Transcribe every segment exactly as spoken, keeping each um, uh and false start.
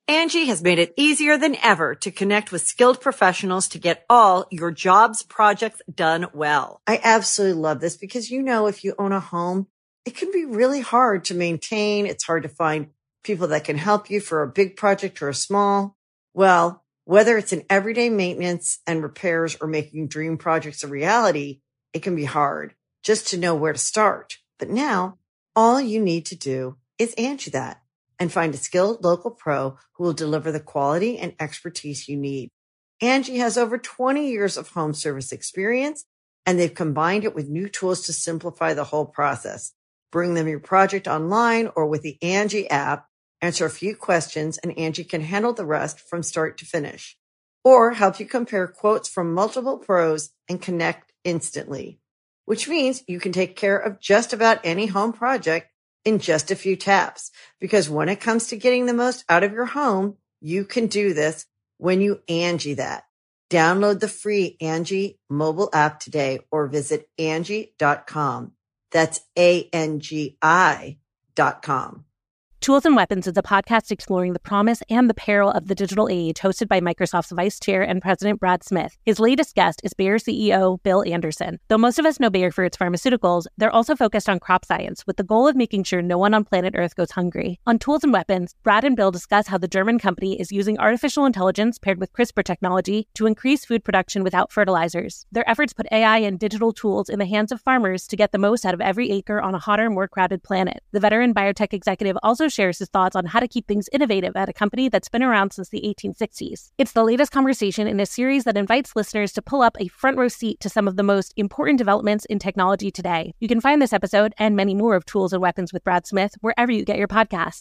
Angie has made it easier than ever to connect with skilled professionals to get all your jobs projects done well. I absolutely love this because, you know, if you own a home, it can be really hard to maintain. It's hard to find people that can help you for a big project or a small. Well, whether it's in everyday maintenance and repairs or making dream projects a reality, it can be hard just to know where to start. But now all you need to do is Angie that and find a skilled local pro who will deliver the quality and expertise you need. Angie has over twenty years of home service experience, and they've combined it with new tools to simplify the whole process. Bring them your project online or with the Angie app, answer a few questions, and Angie can handle the rest from start to finish. Or help you compare quotes from multiple pros and connect instantly, which means you can take care of just about any home project in just a few taps. Because when it comes to getting the most out of your home, you can do this when you Angie that. Download the free Angie mobile app today or visit Angie dot com. That's A N G I dot com. Tools and Weapons is a podcast exploring the promise and the peril of the digital age, hosted by Microsoft's Vice Chair and President Brad Smith. His latest guest is Bayer C E O Bill Anderson. Though most of us know Bayer for its pharmaceuticals, they're also focused on crop science, with the goal of making sure no one on planet Earth goes hungry. On Tools and Weapons, Brad and Bill discuss how the German company is using artificial intelligence paired with CRISPR technology to increase food production without fertilizers. Their efforts put A I and digital tools in the hands of farmers to get the most out of every acre on a hotter, more crowded planet. The veteran biotech executive also shares his thoughts on how to keep things innovative at a company that's been around since the eighteen sixties. It's the latest conversation in a series that invites listeners to pull up a front row seat to some of the most important developments in technology today. You can find this episode and many more of Tools and Weapons with Brad Smith wherever you get your podcasts.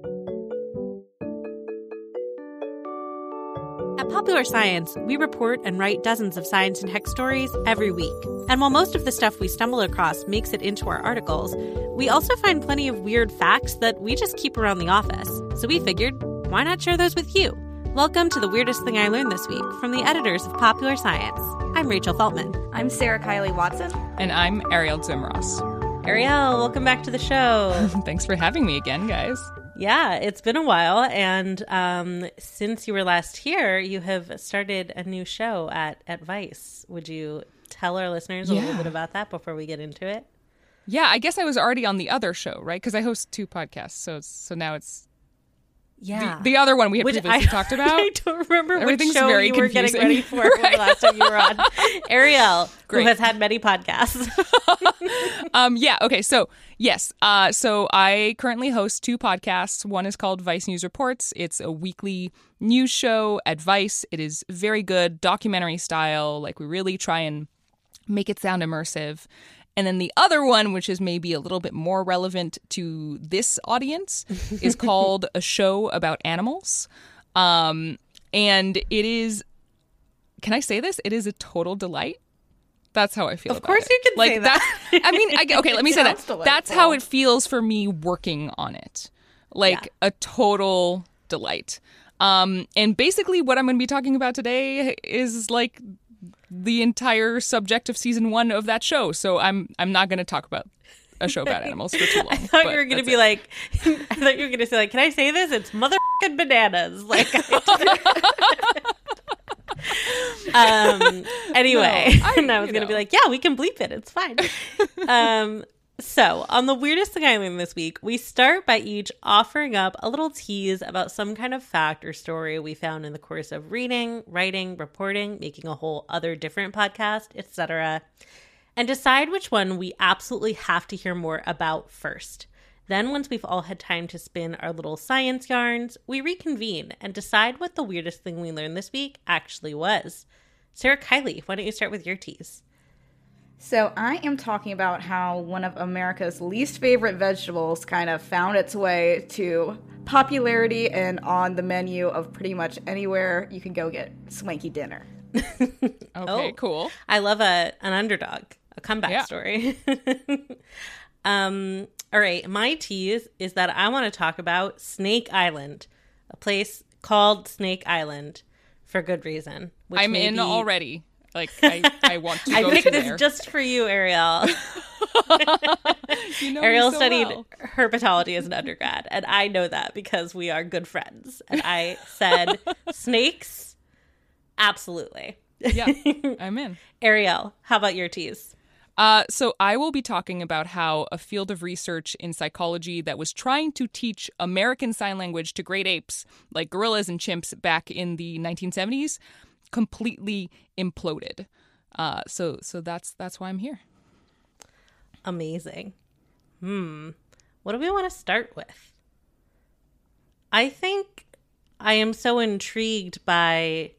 At Popular Science, we report and write dozens of science and tech stories every week. And while most of the stuff we stumble across makes it into our articles, we also find plenty of weird facts that we just keep around the office. So we figured, why not share those with you? Welcome to The Weirdest Thing I Learned This Week from the editors of Popular Science. I'm Rachel Feltman. I'm Sarah Kiley Watson. And I'm Ariel Zimros. Ariel, welcome back to the show. Thanks for having me again, guys. Yeah, it's been a while, and um, since you were last here, you have started a new show at, at Vice. Would you tell our listeners a yeah. little bit about that before we get into it? Yeah, I guess I was already on the other show, right? Because I host two podcasts, so so now it's yeah the, the other one we had which previously I, talked about. I don't remember Everything's which show very you confusing. were getting ready for right. the last time you were on. Ariel, Great. who has had many podcasts. um, yeah, okay, so yes, uh, so I currently host two podcasts. One is called Vice News Reports. It's a weekly news show at Vice. It is very good, documentary style. Like, we really try and make it sound immersive. And then the other one, which is maybe a little bit more relevant to this audience, is called A Show About Animals. Um, and it is, can I say this? It is a total delight. That's how I feel of about course it. you can like say that. that. I mean, I, okay, let me say that. Delightful. That's how it feels for me working on it. Like yeah. a total delight. Um, and basically what I'm going to be talking about today is like the entire subject of season one of that show. So I'm I'm not going to talk about a show about animals for too long. I thought you were going to be it. like, I thought you were going to say like, can I say this? It's motherfucking bananas. Like, um. Anyway, no, I, and I was going to be like, yeah, we can bleep it. It's fine. um. So, on The Weirdest Thing I Learned This Week, we start by each offering up a little tease about some kind of fact or story we found in the course of reading, writing, reporting, making a whole other different podcast, et cetera, and decide which one we absolutely have to hear more about first. Then, once we've all had time to spin our little science yarns, we reconvene and decide what the weirdest thing we learned this week actually was. Sarah Kiley, why don't you start with your tease? So I am talking about how one of America's least favorite vegetables kind of found its way to popularity and on the menu of pretty much anywhere you can go get swanky dinner. Okay, oh, cool. I love a an underdog, a comeback yeah. story. um, all right, my tease is that I want to talk about Snake Island, a place called Snake Island for good reason. Which I'm may in be... already. Like, I, I want to I go picked to this there. just for you, Ariel. You know Ariel so studied well. herpetology as an undergrad, and I know that because we are good friends. And I said, snakes? Absolutely. Yeah, I'm in. Ariel, how about your tease? Uh, so I will be talking about how a field of research in psychology that was trying to teach American Sign Language to great apes, like gorillas and chimps back in the nineteen seventies, completely imploded. Uh, so so that's that's why I'm here. Amazing. Hmm. What do we want to start with? I think I am so intrigued by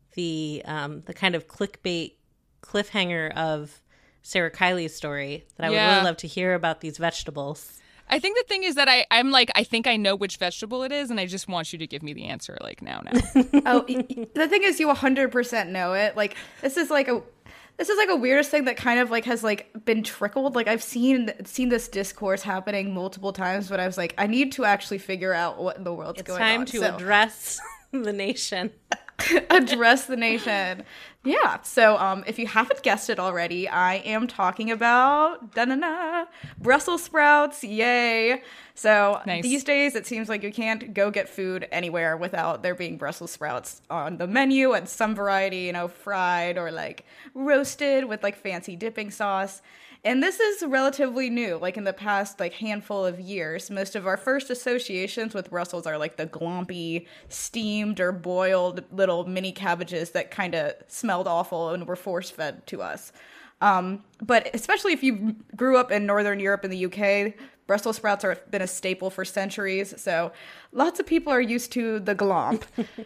the um, the kind of clickbait cliffhanger of Sarah Kiley's story that I would Yeah. really love to hear about these vegetables. I think the thing is that I, I'm like, I think I know which vegetable it is, and I just want you to give me the answer, like, now, now. Oh, y- y- the thing is, you one hundred percent know it. Like, this is like a, this is like a weirdest thing that kind of like has like been trickled. Like, I've seen seen this discourse happening multiple times, but I was like, I need to actually figure out what in the world's It's going time on. to So- address the nation. address the nation. Yeah. So, um, if you haven't guessed it already, I am talking about da-na-na, Brussels sprouts. Yay! So Nice. these days, it seems like you can't go get food anywhere without there being Brussels sprouts on the menu, and some variety, you know, fried or like roasted with like fancy dipping sauce. And this is relatively new. Like in the past like handful of years, most of our first associations with Brussels are like the glompy, steamed or boiled little mini cabbages that kind of smelled awful and were force-fed to us. Um, but especially if you grew up in Northern Europe and the U K, Brussels sprouts have been a staple for centuries. So lots of people are used to the glomp.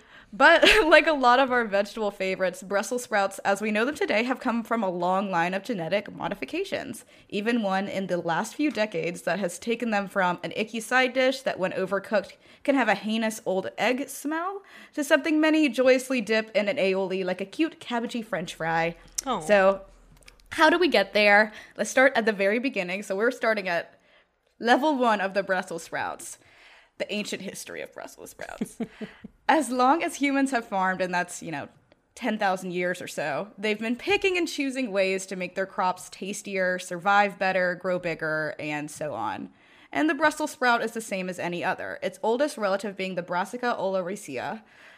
But like a lot of our vegetable favorites, Brussels sprouts, as we know them today, have come from a long line of genetic modifications. Even one in the last few decades that has taken them from an icky side dish that, when overcooked, can have a heinous old egg smell, to something many joyously dip in an aioli like a cute cabbagey French fry. Oh. So how do we get there? Let's start at the very beginning. So we're starting at level one of the Brussels sprouts. The ancient history of Brussels sprouts. As long as humans have farmed, and that's, you know, ten thousand years or so, they've been picking and choosing ways to make their crops tastier, survive better, grow bigger, and so on. And the Brussels sprout is the same as any other, its oldest relative being the Brassica oleracea,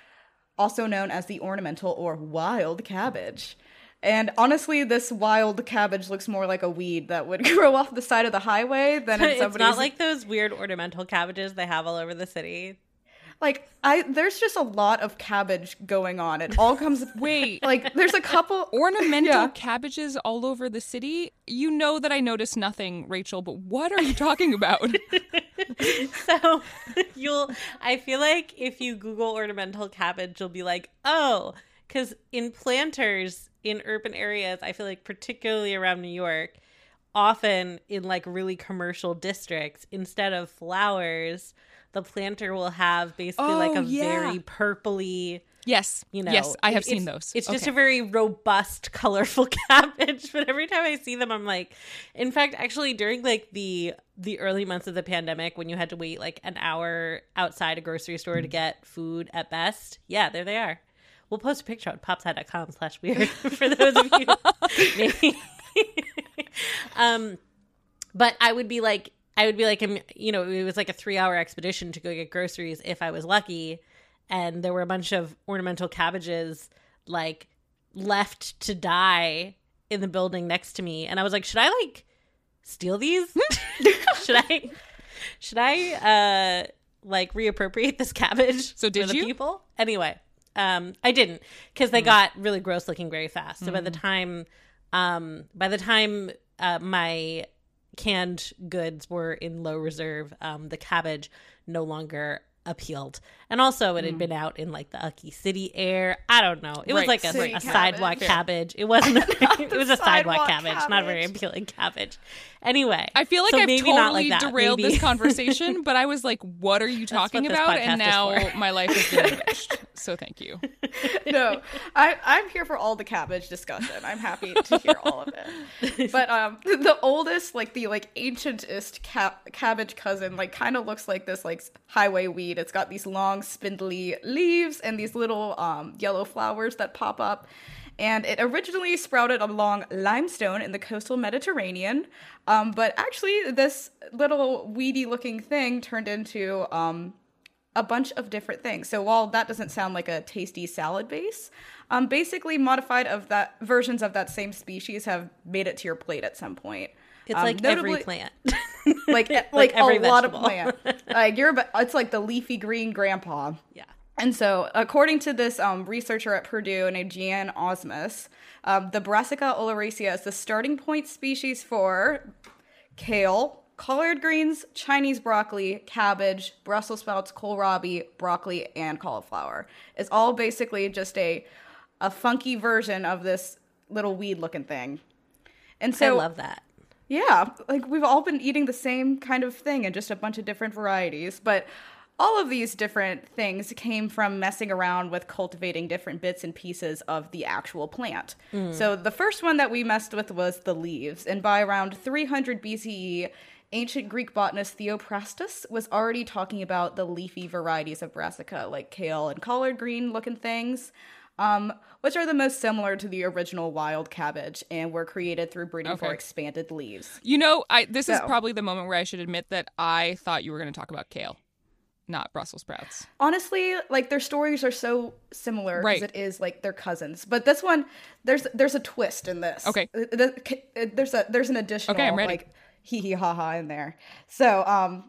also known as the ornamental or wild cabbage. And honestly, this wild cabbage looks more like a weed that would grow off the side of the highway than in It's somebody's... not like those weird ornamental cabbages they have all over the city. Like, I there's just a lot of cabbage going on. It all comes... Wait. Like, there's a couple... Ornamental Yeah. cabbages all over the city? You know that I noticed nothing, Rachel, but what are you talking about? So you'll, I feel like if you Google ornamental cabbage, you'll be like, oh, because in planters in urban areas, I feel like particularly around New York, often in like really commercial districts, instead of flowers, the planter will have basically Oh, like a yeah. very purpley, Yes. you know. Yes, I have it- seen it's- those. It's just Okay. a very robust, colorful cabbage. But every time I see them, I'm like, in fact, actually during like the the early months of the pandemic, when you had to wait like an hour outside a grocery store to get food at best, yeah, there they are. We'll post a picture on popside.com slash weird for those of you maybe. um, but I would be like, I would be like, um, you know, it was like a three hour expedition to go get groceries if I was lucky. And there were a bunch of ornamental cabbages like left to die in the building next to me. And I was like, should I like steal these? should I, should I, uh, like reappropriate this cabbage So did for the you? people? Anyway, um, I didn't, because they got really gross looking very fast. So by the time, um, by the time uh, my canned goods were in low reserve, um, the cabbage no longer appealed. And also it had been out in like the ucky city air. I don't know. It was Right. like a, City a cabbage. sidewalk cabbage. It wasn't a, it was a sidewalk, Sidewalk cabbage, not a very cabbage. appealing cabbage. Anyway. I feel like so I've maybe totally not like that. derailed Maybe- this conversation, but I was like, what are you talking what this about? podcast And is now for. my life has been enriched. So thank you. No, I, I'm here for all the cabbage discussion. I'm happy to hear all of it. But um, the oldest, like the like ancientest ca- cabbage cousin, like kind of looks like this like highway weed. It's got these long spindly leaves and these little um, yellow flowers that pop up. And it originally sprouted along limestone in the coastal Mediterranean. Um, but actually, this little weedy-looking thing turned into um, a bunch of different things. So while that doesn't sound like a tasty salad base, um, basically modified of that versions of that same species have made it to your plate at some point. It's um, like notably, every plant. like like, like every a lot vegetable. of plant. Like you're, it's like the leafy green grandpa. Yeah. And so, according to this um, researcher at Purdue named Jeanne Osmus, um, the Brassica oleracea is the starting point species for kale, collard greens, Chinese broccoli, cabbage, Brussels sprouts, kohlrabi, broccoli, and cauliflower. It's all basically just a a funky version of this little weed-looking thing. And so, I love that. Yeah, like we've all been eating the same kind of thing in just a bunch of different varieties, but all of these different things came from messing around with cultivating different bits and pieces of the actual plant. Mm. So the first one that we messed with was the leaves, and by around three hundred B C E, ancient Greek botanist Theophrastus was already talking about the leafy varieties of brassica, like kale and collard green looking things, um, which are the most similar to the original wild cabbage and were created through breeding Okay. for expanded leaves. You know, I this is So- probably the moment where I should admit that I thought you were going to talk about kale, not Brussels sprouts. Honestly, like their stories are so similar Right. as it is like their cousins. But this one, there's there's a twist in this. Okay. Uh, the- uh, There's a there's an additional Okay, I'm ready. like hee hee ha ha in there. So um,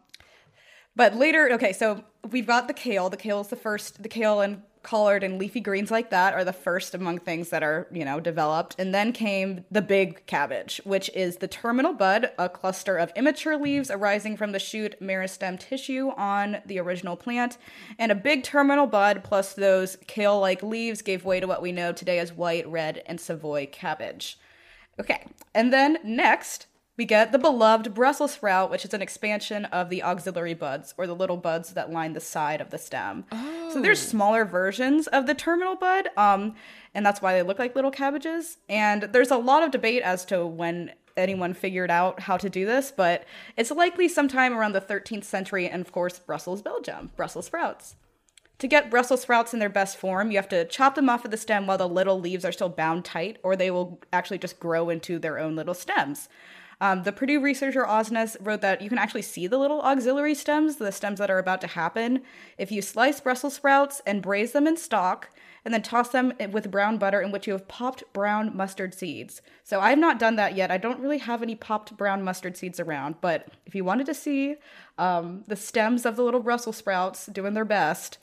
but later, okay, so we've got the kale. The kale is the first. The kale and collard and leafy greens like that are the first among things that are, you know, developed. And then came the big cabbage, which is the terminal bud, a cluster of immature leaves arising from the shoot meristem tissue on the original plant. And a big terminal bud plus those kale-like leaves gave way to what we know today as white, red, and Savoy cabbage. Okay, and then next, we get the beloved Brussels sprout, which is an expansion of the auxiliary buds, or the little buds that line the side of the stem. Oh. So there's smaller versions of the terminal bud, um, and that's why they look like little cabbages. And there's a lot of debate as to when anyone figured out how to do this, but it's likely sometime around the thirteenth century, and of course, Brussels, Belgium, Brussels sprouts. To get Brussels sprouts in their best form, you have to chop them off of the stem while the little leaves are still bound tight, or they will actually just grow into their own little stems. Um, the Purdue researcher Osnes wrote that you can actually see the little auxiliary stems, the stems that are about to happen, if you slice Brussels sprouts and braise them in stock, and then toss them with brown butter in which you have popped brown mustard seeds. So I have not done that yet. I don't really have any popped brown mustard seeds around, but if you wanted to see um, the stems of the little Brussels sprouts doing their best,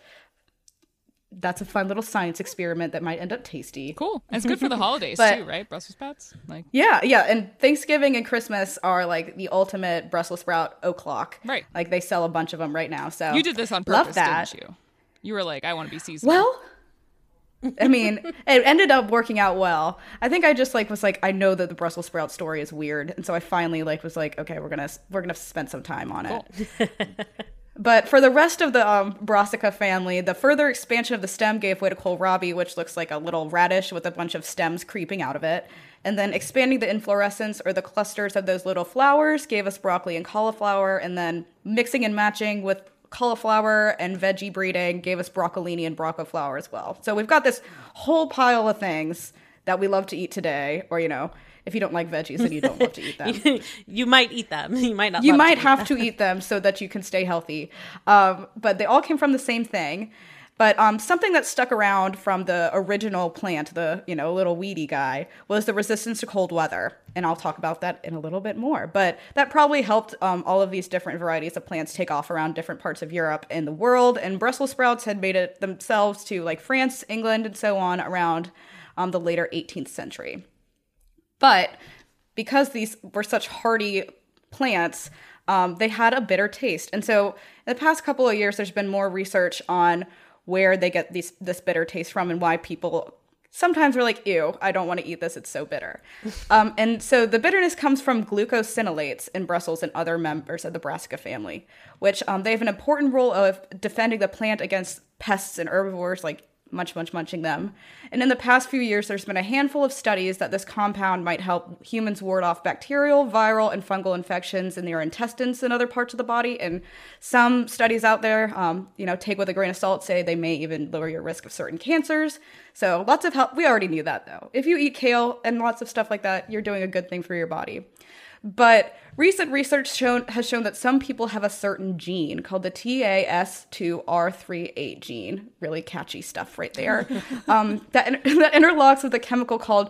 that's a fun little science experiment that might end up tasty. Cool. And it's good for the holidays But- too, right? Brussels sprouts. Like Yeah, yeah, and Thanksgiving and Christmas are like the ultimate Brussels sprout o'clock. Right. Like they sell a bunch of them right now. So you did this on love purpose, that. didn't you? You were like, I want to be seasonal. Well, I mean, it ended up working out well. I think I just like was like, I know that the Brussels sprout story is weird, and so I finally like was like, okay, we're gonna we're gonna spend some time on it. But for the rest of the um, Brassica family, the further expansion of the stem gave way to kohlrabi, which looks like a little radish with a bunch of stems creeping out of it. And then expanding the inflorescence or the clusters of those little flowers gave us broccoli and cauliflower. And then mixing and matching with cauliflower and veggie breeding gave us broccolini and broccoflower as well. So we've got this whole pile of things that we love to eat today, or, you know, if you don't like veggies, then you don't love to eat them. you, you might eat them. You might not. You love might to eat have them. to eat them so that you can stay healthy. Um, but they all came from the same thing. But um, something that stuck around from the original plant, the, you know, little weedy guy, was the resistance to cold weather. And I'll talk about that in a little bit more. But that probably helped um, all of these different varieties of plants take off around different parts of Europe and the world. And Brussels sprouts had made it themselves to like France, England, and so on around um, the later eighteenth century. But because these were such hardy plants, um, they had a bitter taste. And so in the past couple of years, there's been more research on where they get these, this bitter taste from and why people sometimes are like, ew, I don't want to eat this, it's so bitter. um, and so the bitterness comes from glucosinolates in Brussels and other members of the Brassica family, which um, they have an important role of defending the plant against pests and herbivores like much, much munching them. And in the past few years, there's been a handful of studies that this compound might help humans ward off bacterial, viral, and fungal infections in their intestines and other parts of the body. And some studies out there, um, you know, take with a grain of salt, say they may even lower your risk of certain cancers. So lots of help. We already knew that, though. If you eat kale and lots of stuff like that, you're doing a good thing for your body. But recent research shown, has shown that some people have a certain gene called the T A S two R three eight gene. Really catchy stuff right there. um, that, that interlocks with a chemical called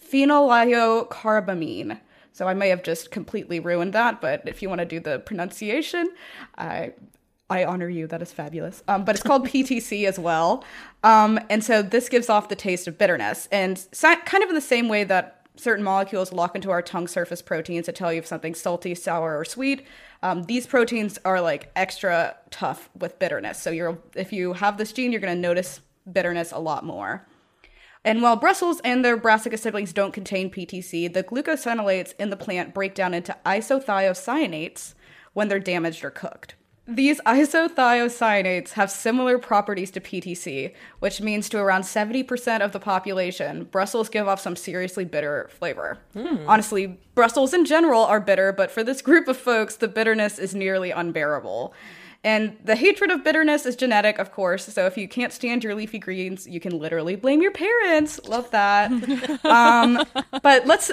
phenylyocarbamine. So I may have just completely ruined that, but if you want to do the pronunciation, I I honor you. That is fabulous. Um, but it's called P T C as well. Um, and so this gives off the taste of bitterness. And si- kind of in the same way that certain molecules lock into our tongue surface proteins to tell you if something's salty, sour, or sweet. Um, these proteins are like extra tough with bitterness. So you're, if you have this gene, you're going to notice bitterness a lot more. And while Brussels and their brassica siblings don't contain P T C, the glucosinolates in the plant break down into isothiocyanates when they're damaged or cooked. These isothiocyanates have similar properties to P T C, which means to around seventy percent of the population, Brussels give off some seriously bitter flavor. Mm. Honestly, Brussels in general are bitter, but for this group of folks, the bitterness is nearly unbearable. And the hatred of bitterness is genetic, of course, so if you can't stand your leafy greens, you can literally blame your parents. Love that. um, but let's...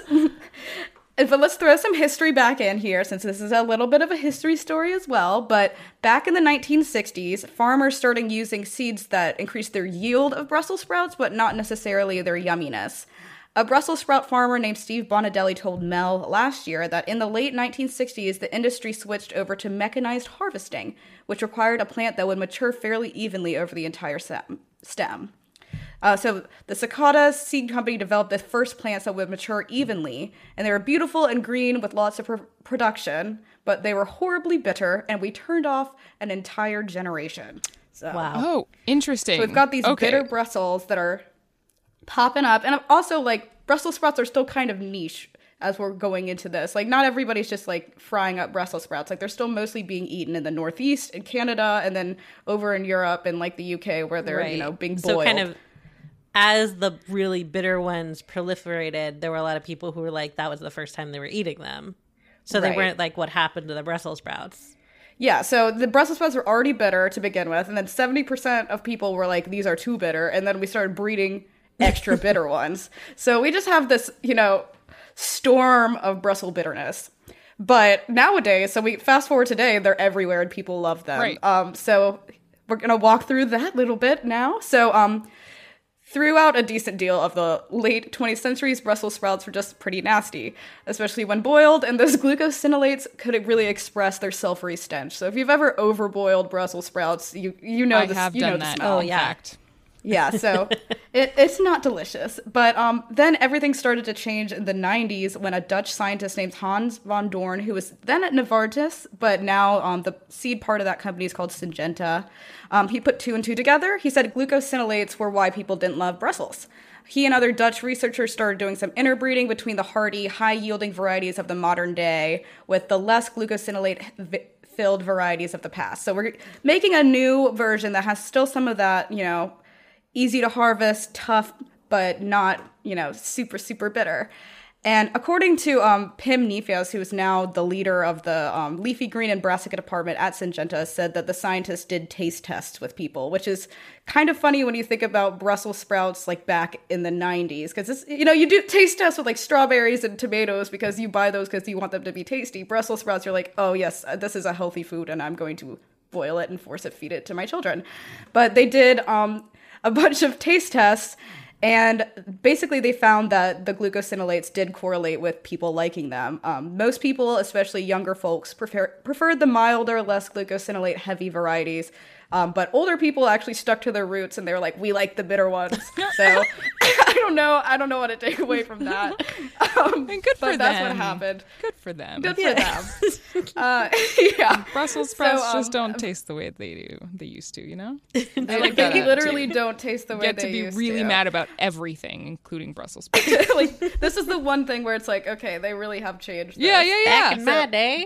But let's throw some history back in here, since this is a little bit of a history story as well. But back in the nineteen sixties, farmers started using seeds that increased their yield of Brussels sprouts, but not necessarily their yumminess. A Brussels sprout farmer named Steve Bonadelli told Mel last year that in the late nineteen sixties, the industry switched over to mechanized harvesting, which required a plant that would mature fairly evenly over the entire stem. Uh, so the Cicada Seed Company developed the first plants that would mature evenly, and they were beautiful and green with lots of pr- production, but they were horribly bitter, and we turned off an entire generation. So, wow. Oh, interesting. So we've got these okay. bitter Brussels that are popping up, and also, like, Brussels sprouts are still kind of niche as we're going into this. Like, not everybody's just, like, frying up Brussels sprouts. Like, they're still mostly being eaten in the Northeast, in Canada, and then over in Europe and, like, the U K, where they're, right. you know, being boiled. So kind of... As the really bitter ones proliferated, there were a lot of people who were like, that was the first time they were eating them. So they right. weren't like what happened to the Brussels sprouts. Yeah, so the Brussels sprouts were already bitter to begin with, and then seventy percent of people were like, these are too bitter, and then we started breeding extra bitter ones. So we just have this, you know, storm of Brussels bitterness. But nowadays, so we fast forward today, they're everywhere and people love them. Right. Um, so we're going to walk through that little bit now. So, um... Throughout a decent deal of the late twentieth centuries, Brussels sprouts were just pretty nasty, especially when boiled, and those glucosinolates could really express their sulfury stench. So if you've ever overboiled Brussels sprouts, you you know I the have you done know the that. smell. Oh yeah. Fact. Yeah, so it, it's not delicious. But um, then everything started to change in the nineties when a Dutch scientist named Hans van Doorn, who was then at Novartis, but now um, the seed part of that company is called Syngenta, um, he put two and two together. He said glucosinolates were why people didn't love Brussels. He and other Dutch researchers started doing some interbreeding between the hardy, high-yielding varieties of the modern day with the less glucosinolate-filled varieties of the past. So we're making a new version that has still some of that, you know, easy to harvest, tough, but not, you know, super, super bitter. And according to um, Pim Neefjes, who is now the leader of the um, leafy green and brassica department at Syngenta, said that the scientists did taste tests with people, which is kind of funny when you think about Brussels sprouts like back in the nineties. Because, you know, you do taste tests with like strawberries and tomatoes because you buy those because you want them to be tasty. Brussels sprouts, you're like, oh, yes, this is a healthy food and I'm going to boil it and force it, feed it to my children. But they did um, a bunch of taste tests. And basically they found that the glucosinolates did correlate with people liking them. Um, most people, especially younger folks, prefer, preferred the milder, less glucosinolate heavy varieties. Um, but older people actually stuck to their roots and they were like, we like the bitter ones. So I don't know. I don't know what to take away from that. Um, and good for but them. That's what happened. Good for them. Good yeah. for them. uh, yeah. Brussels sprouts so, um, just don't taste the way they do. They used to, you know? They, like they that literally attitude. don't taste the way Get they to be used really to. mad about everything, including Brussels sprouts. Like, this is the one thing where it's like, okay, they really have changed. Yeah, this. yeah, yeah. Back in my day.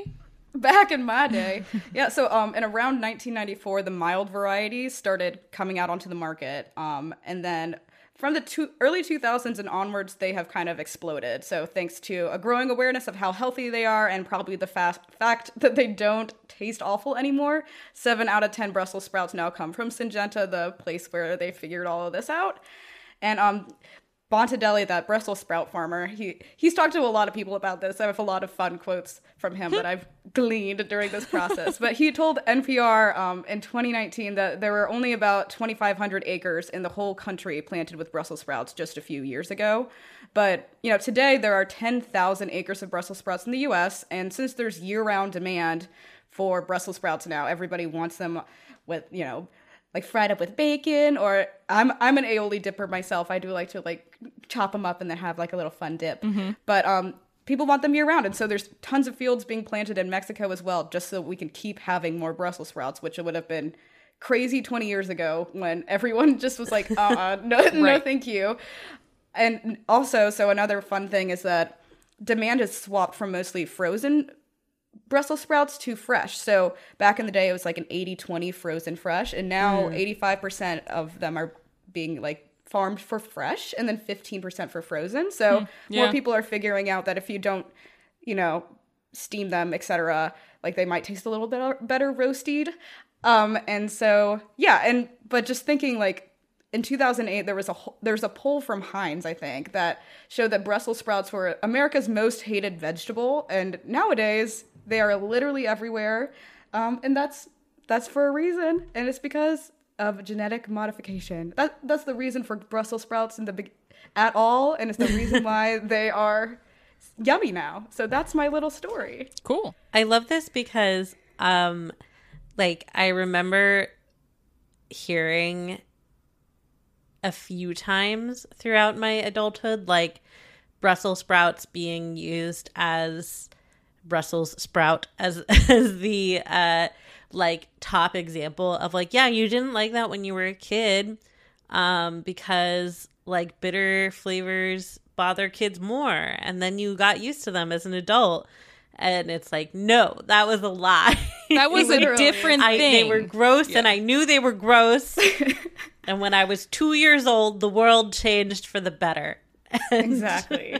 Back in my day. Yeah, so um, in around nineteen ninety-four, the mild varieties started coming out onto the market. Um, and then from the two, early two thousands and onwards, they have kind of exploded. So thanks to a growing awareness of how healthy they are and probably the fast fact that they don't taste awful anymore, seven out of ten Brussels sprouts now come from Syngenta, the place where they figured all of this out. And um, Bontadelli, that Brussels sprout farmer, he he's talked to a lot of people about this. I have a lot of fun quotes from him that I've gleaned during this process. But he told N P R um, in twenty nineteen that there were only about twenty-five hundred acres in the whole country planted with Brussels sprouts just a few years ago. But, you know, today there are ten thousand acres of Brussels sprouts in the U S. And since there's year-round demand for Brussels sprouts now, everybody wants them with, you know, like fried up with bacon, or I'm I'm an aioli dipper myself. I do like to like chop them up and then have like a little fun dip. Mm-hmm. But um, people want them year round, and so there's tons of fields being planted in Mexico as well, just so we can keep having more Brussels sprouts, which would have been crazy twenty years ago when everyone just was like, uh-uh, no, right. no, thank you. And also, so another fun thing is that demand has swapped from mostly frozen Brussels sprouts to fresh. So back in the day, it was like an eighty twenty frozen fresh. And now mm. eighty-five percent of them are being like farmed for fresh and then fifteen percent for frozen. So mm. yeah. more people are figuring out that if you don't, you know, steam them, et cetera, like they might taste a little bit better roasted. Um, and so, yeah. And, but just thinking like in two thousand eight, there was a, there's a poll from Heinz, I think, that showed that Brussels sprouts were America's most hated vegetable. And nowadays, they are literally everywhere, um, and that's that's for a reason, and it's because of genetic modification. That that's the reason for Brussels sprouts in the be- at all, and it's the reason why they are yummy now. So that's my little story. Cool. I love this because, um, like, I remember hearing a few times throughout my adulthood, like Brussels sprouts being used as Brussels sprout as as the uh like top example of like, yeah, you didn't like that when you were a kid um because like bitter flavors bother kids more, and then you got used to them as an adult. And it's like, no, that was a lie. That was a different I, thing. They were gross, yeah. and I knew they were gross. And when I was two years old, the world changed for the better. And exactly.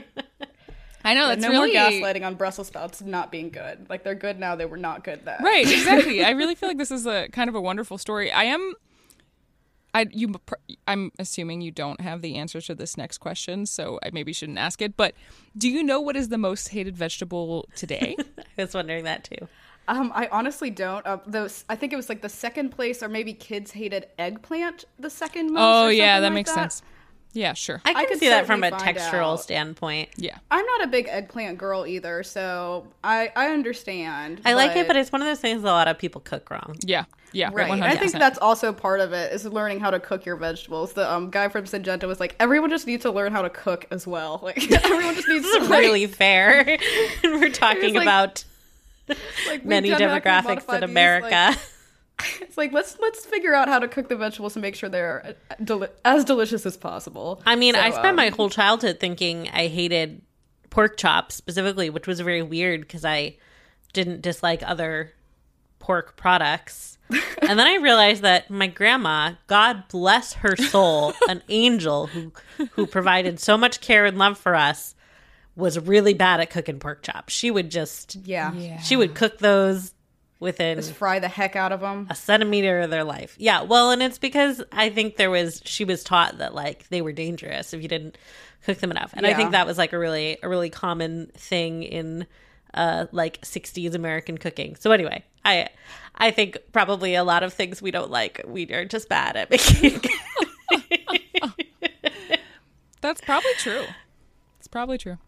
I know, that's no really... more gaslighting on Brussels sprouts not being good. Like, they're good now, they were not good then. Right, exactly. I really feel like this is a kind of a wonderful story. I am... I you I'm assuming you don't have the answer to this next question, so I maybe shouldn't ask it. But do you know what is the most hated vegetable today? I was wondering that too. Um, I honestly don't. Uh, those I think it was like the second place, or maybe kids hated eggplant the second most. Oh yeah, that like makes that. sense. Yeah, sure. I can I could see that from a certainly find textural out. standpoint. Yeah. I'm not a big eggplant girl either, so I I understand. I like it, but it's one of those things a lot of people cook wrong. Yeah. Yeah. Right. one hundred percent. I think that's also part of it, is learning how to cook your vegetables. The um, guy from Syngenta was like, everyone just needs to learn how to cook as well. Like, everyone just needs to really fair. And we're talking like, about like, many demographics in America. These, like, it's like, let's let's figure out how to cook the vegetables and make sure they're deli- as delicious as possible. I mean, so, I spent um, my whole childhood thinking I hated pork chops specifically, which was very weird because I didn't dislike other pork products. And then I realized that my grandma, God bless her soul, an angel who who provided so much care and love for us, was really bad at cooking pork chops. She would just, yeah, yeah. she would cook those within just fry the heck out of them. A centimeter of their life. Yeah, well, and it's because I think there was, she was taught that like they were dangerous if you didn't cook them enough. And yeah. I think that was like a really, a really common thing in uh, like sixties American cooking. So anyway, I, I think probably a lot of things we don't like, we are just bad at making. That's probably true. It's probably true.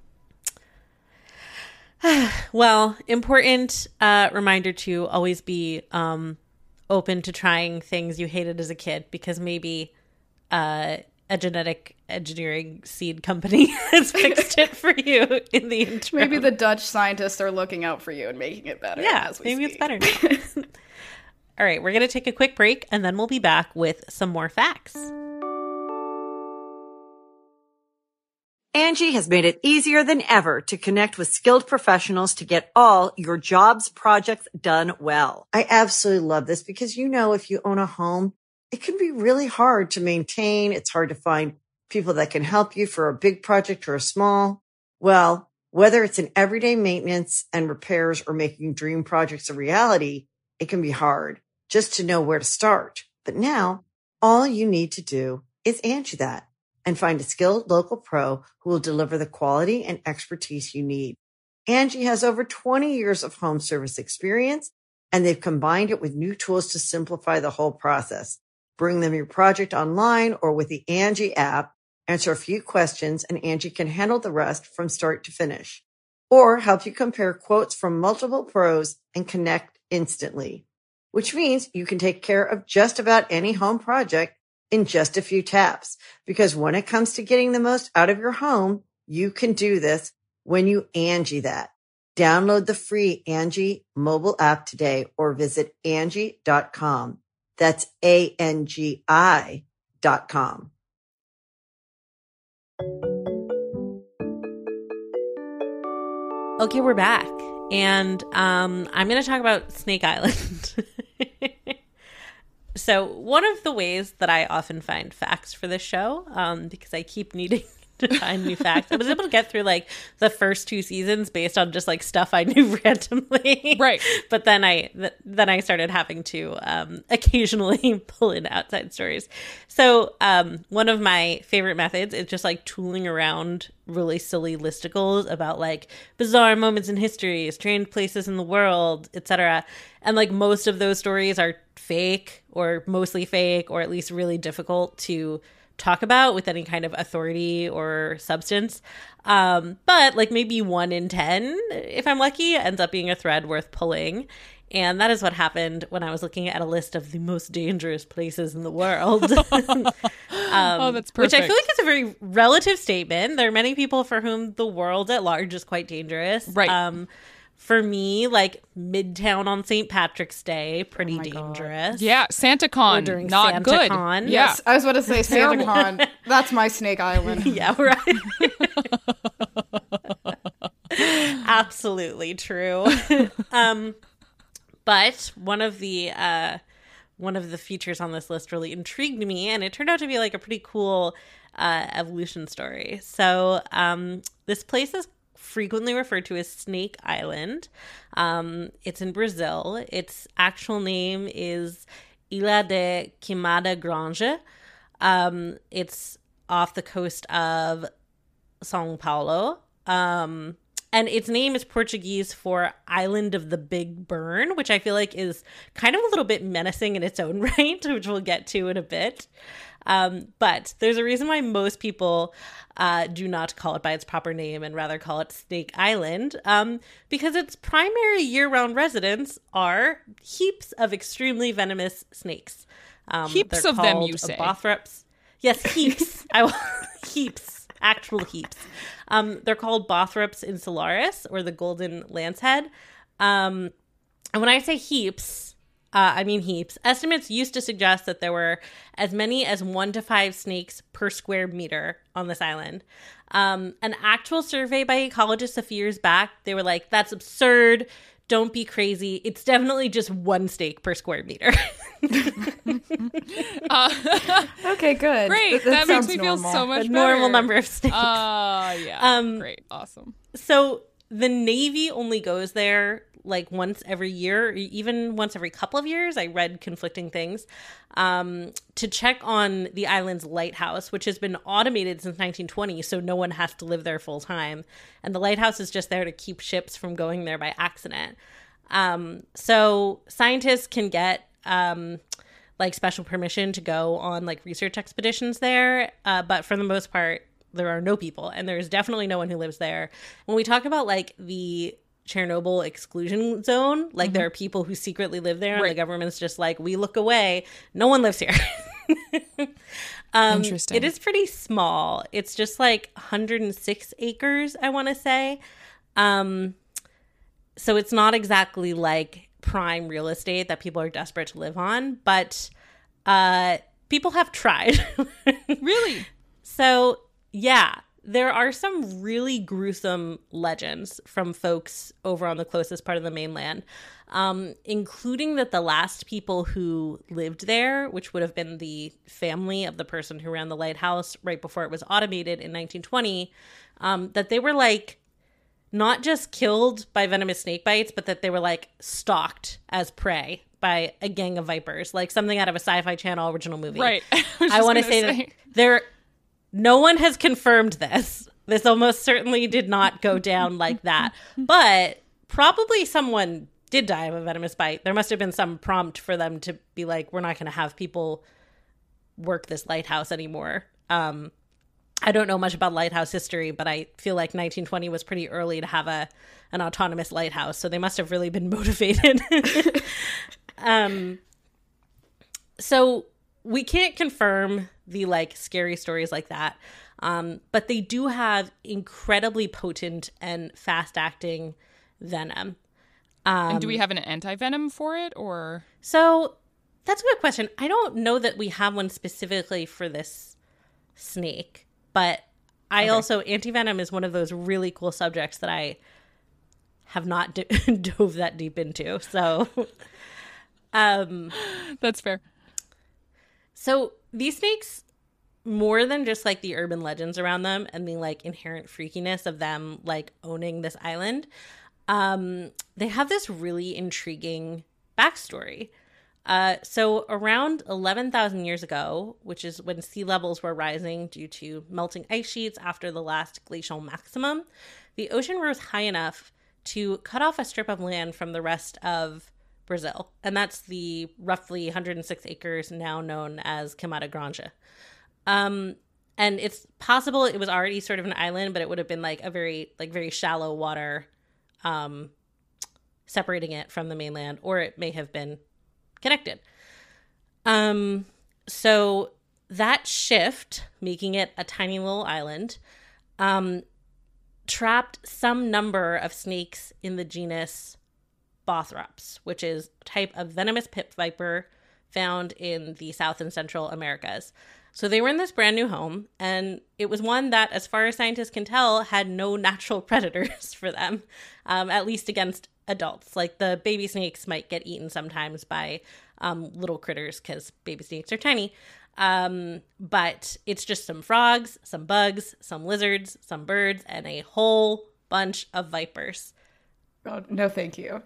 Well, important uh, reminder to always be um, open to trying things you hated as a kid, because maybe uh, a genetic engineering seed company has fixed it for you in the interim. Maybe the Dutch scientists are looking out for you and making it better. Yeah, as we maybe speak. it's better now. All right, we're going to take a quick break, and then we'll be back with some more facts. Angie has made it easier than ever to connect with skilled professionals to get all your jobs projects done well. I absolutely love this because, you know, if you own a home, it can be really hard to maintain. It's hard to find people that can help you for a big project or a small. Well, whether it's in everyday maintenance and repairs or making dream projects a reality, it can be hard just to know where to start. But now all you need to do is Angie that and find a skilled local pro who will deliver the quality and expertise you need. Angie has over twenty years of home service experience, and they've combined it with new tools to simplify the whole process. Bring them your project online or with the Angie app, answer a few questions, and Angie can handle the rest from start to finish. Or help you compare quotes from multiple pros and connect instantly, which means you can take care of just about any home project in just a few taps. Because when it comes to getting the most out of your home, you can do this when you Angie that. Download the free Angie mobile app today or visit Angie dot com. That's A N G I dot com. Okay, we're back. And um, I'm going to talk about Snake Island. So one of the ways that I often find facts for this show, um, because I keep needing to find new facts, I was able to get through like the first two seasons based on just like stuff I knew randomly. Right. But then I th- then I started having to um, occasionally pull in outside stories. So um, one of my favorite methods is just like tooling around really silly listicles about like bizarre moments in history, strange places in the world, et cetera. And like most of those stories are fake or mostly fake, or at least really difficult to talk about with any kind of authority or substance. Um, but like maybe one in ten, if I'm lucky, ends up being a thread worth pulling. And that is what happened when I was looking at a list of the most dangerous places in the world. um, oh, that's perfect. Which I feel like is a very relative statement. There are many people for whom the world at large is quite dangerous. Right. Um, for me, like Midtown on Saint Patrick's Day, pretty Oh my dangerous. God. Yeah, SantaCon, Or during not Santa good. Con. Yeah. Yes, I was about to say Terrible. SantaCon. That's my Snake Island. Yeah, right. Absolutely true. um, but one of the uh, one of the features on this list really intrigued me, and it turned out to be like a pretty cool uh, evolution story. So um, this place is frequently referred to as Snake Island. Um, it's in Brazil. Its actual name is Ilha de Queimada Grande. Um, it's off the coast of São Paulo. Um, and its name is Portuguese for Island of the Big Burn, which I feel like is kind of a little bit menacing in its own right, which we'll get to in a bit. Um, but there's a reason why most people uh, do not call it by its proper name and rather call it Snake Island, um, because its primary year-round residents are heaps of extremely venomous snakes. Um, Heaps they're of them, called you say? Bothrops. Yes, heaps. I will heaps. Actual heaps. Um, they're called Bothrops insularis, or the golden lancehead. Um, and when I say heaps, uh, I mean heaps. Estimates used to suggest that there were as many as one to five snakes per square meter on this island. Um, an actual survey by ecologists a few years back, they were like, that's absurd. Don't be crazy. It's definitely just one snake per square meter. uh, Okay, good. Great. That, That, makes sounds me normal. feel so much A better. normal number of snakes. Uh, yeah. Um, Great. Awesome. So the Navy only goes there like once every year, or even once every couple of years. I read conflicting things, um, to check on the island's lighthouse, which has been automated since nineteen twenty, so no one has to live there full time. And the lighthouse is just there to keep ships from going there by accident. Um, so scientists can get um, like special permission to go on like research expeditions there, uh, but for the most part, there are no people, and there is definitely no one who lives there. When we talk about like the Chernobyl exclusion zone, like mm-hmm. there are people who secretly live there, and right. the government's just like, we look away, no one lives here. um, Interesting. It is pretty small. It's just like one hundred six acres, I want to say. Um, so it's not exactly like prime real estate that people are desperate to live on, but uh, people have tried. Really? So yeah, there are some really gruesome legends from folks over on the closest part of the mainland, um, including that the last people who lived there, which would have been the family of the person who ran the lighthouse right before it was automated in nineteen twenty, um, that they were like not just killed by venomous snake bites, but that they were like stalked as prey by a gang of vipers, like something out of a Sci-Fi Channel original movie. Right. I, I want to say, say that there, no one has confirmed this. This almost certainly did not go down like that, but probably someone did die of a venomous bite. There must have been some prompt for them to be like, we're not going to have people work this lighthouse anymore. Um, I don't know much about lighthouse history, but I feel like nineteen twenty was pretty early to have a an autonomous lighthouse, so they must have really been motivated. um, so we can't confirm the like scary stories like that, um, but they do have incredibly potent and fast-acting venom. Um, and do we have an anti-venom for it, or? So that's a good question. I don't know that we have one specifically for this snake. But I okay. also, antivenom is one of those really cool subjects that I have not d- dove that deep into. So, um, that's fair. So these snakes, more than just like the urban legends around them and the like inherent freakiness of them like owning this island, um, they have this really intriguing backstory. Uh, so around eleven thousand years ago, which is when sea levels were rising due to melting ice sheets after the last glacial maximum, the ocean rose high enough to cut off a strip of land from the rest of Brazil. And that's the roughly one hundred six acres now known as Queimada Grande. Um, and it's possible it was already sort of an island, but it would have been like a very, like very shallow water, um, separating it from the mainland, or it may have been connected. Um, so that shift, making it a tiny little island, um, trapped some number of snakes in the genus Bothrops, which is a type of venomous pit viper found in the South and Central Americas. So they were in this brand new home, and it was one that, as far as scientists can tell, had no natural predators for them, um, at least against adults. Like the baby snakes might get eaten sometimes by um, little critters because baby snakes are tiny. Um, but it's just some frogs, some bugs, some lizards, some birds, and a whole bunch of vipers. Oh, no, thank you.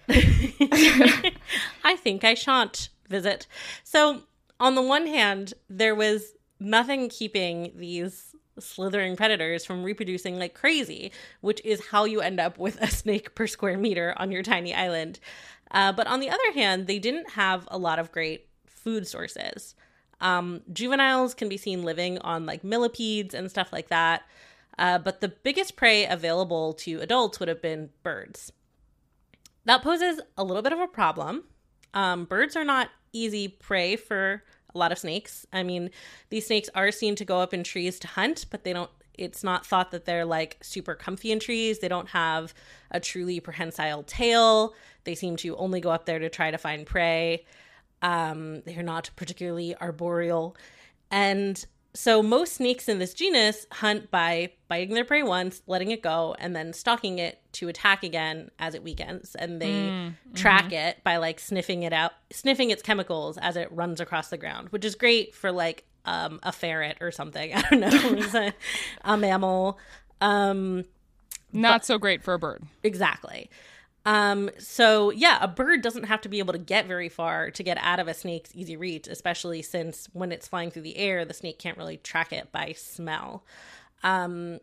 I think I shan't visit. So on the one hand, there was nothing keeping these slithering predators from reproducing like crazy, which is how you end up with a snake per square meter on your tiny island. Uh, but on the other hand, they didn't have a lot of great food sources. Um, juveniles can be seen living on like millipedes and stuff like that. Uh, but the biggest prey available to adults would have been birds. That poses a little bit of a problem. Um, birds are not easy prey for a lot of snakes. I mean, these snakes are seen to go up in trees to hunt, but they don't, it's not thought that they're like super comfy in trees. They don't have a truly prehensile tail. They seem to only go up there to try to find prey. Um, they're not particularly arboreal. And so most snakes in this genus hunt by biting their prey once, letting it go, and then stalking it to attack again as it weakens. And they mm, track mm-hmm. it by like sniffing it out, sniffing its chemicals as it runs across the ground, which is great for like um, a ferret or something. I don't know, it's a, a mammal. Um, Not but, so great for a bird. Exactly. Um, so yeah, a bird doesn't have to be able to get very far to get out of a snake's easy reach, especially since when it's flying through the air, the snake can't really track it by smell. Um,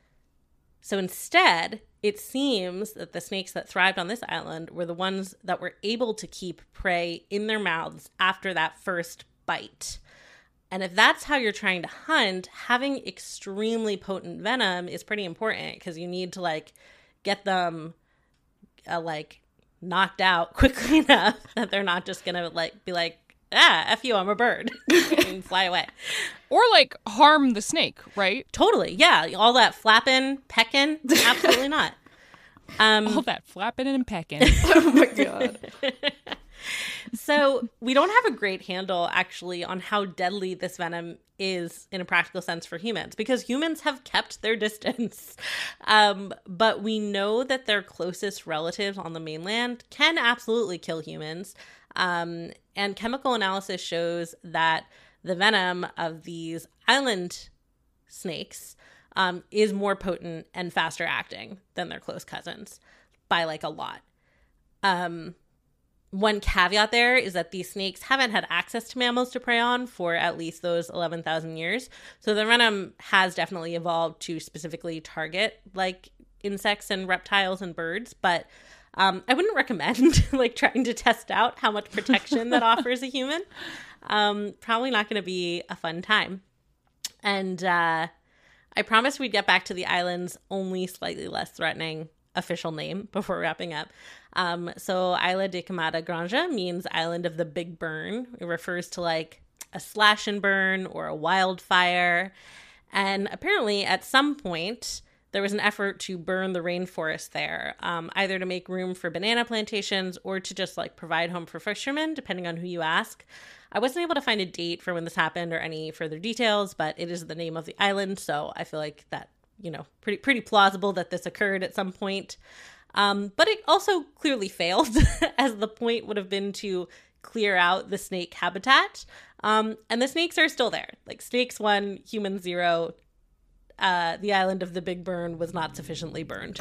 so instead, it seems that the snakes that thrived on this island were the ones that were able to keep prey in their mouths after that first bite. And if that's how you're trying to hunt, having extremely potent venom is pretty important because you need to like get them Uh, like knocked out quickly enough that they're not just gonna like be like, ah, F you, I'm a bird and fly away. Or like harm the snake, right? Totally. Yeah. All that flapping, pecking, absolutely not. Um, All that flapping and pecking. Oh my God. So we don't have a great handle, actually, on how deadly this venom is in a practical sense for humans, because humans have kept their distance. Um, but we know that their closest relatives on the mainland can absolutely kill humans. Um, and chemical analysis shows that the venom of these island snakes um, is more potent and faster acting than their close cousins by like a lot. Um, one caveat there is that these snakes haven't had access to mammals to prey on for at least those eleven thousand years. So the venom has definitely evolved to specifically target like insects and reptiles and birds. But um, I wouldn't recommend like trying to test out how much protection that offers a human. Um, probably not going to be a fun time. And uh, I promised we'd get back to the island's only slightly less threatening official name before wrapping up. Um, so Isla de Camada Granja means Island of the Big Burn. It refers to like a slash and burn or a wildfire. And apparently at some point there was an effort to burn the rainforest there, um, either to make room for banana plantations or to just like provide home for fishermen, depending on who you ask. I wasn't able to find a date for when this happened or any further details, but it is the name of the island. So I feel like that, you know, pretty, pretty plausible that this occurred at some point. Um, but it also clearly failed, as the point would have been to clear out the snake habitat. Um, and the snakes are still there. Like snakes one, human zero. Uh, the island of the Big Burn was not sufficiently burned.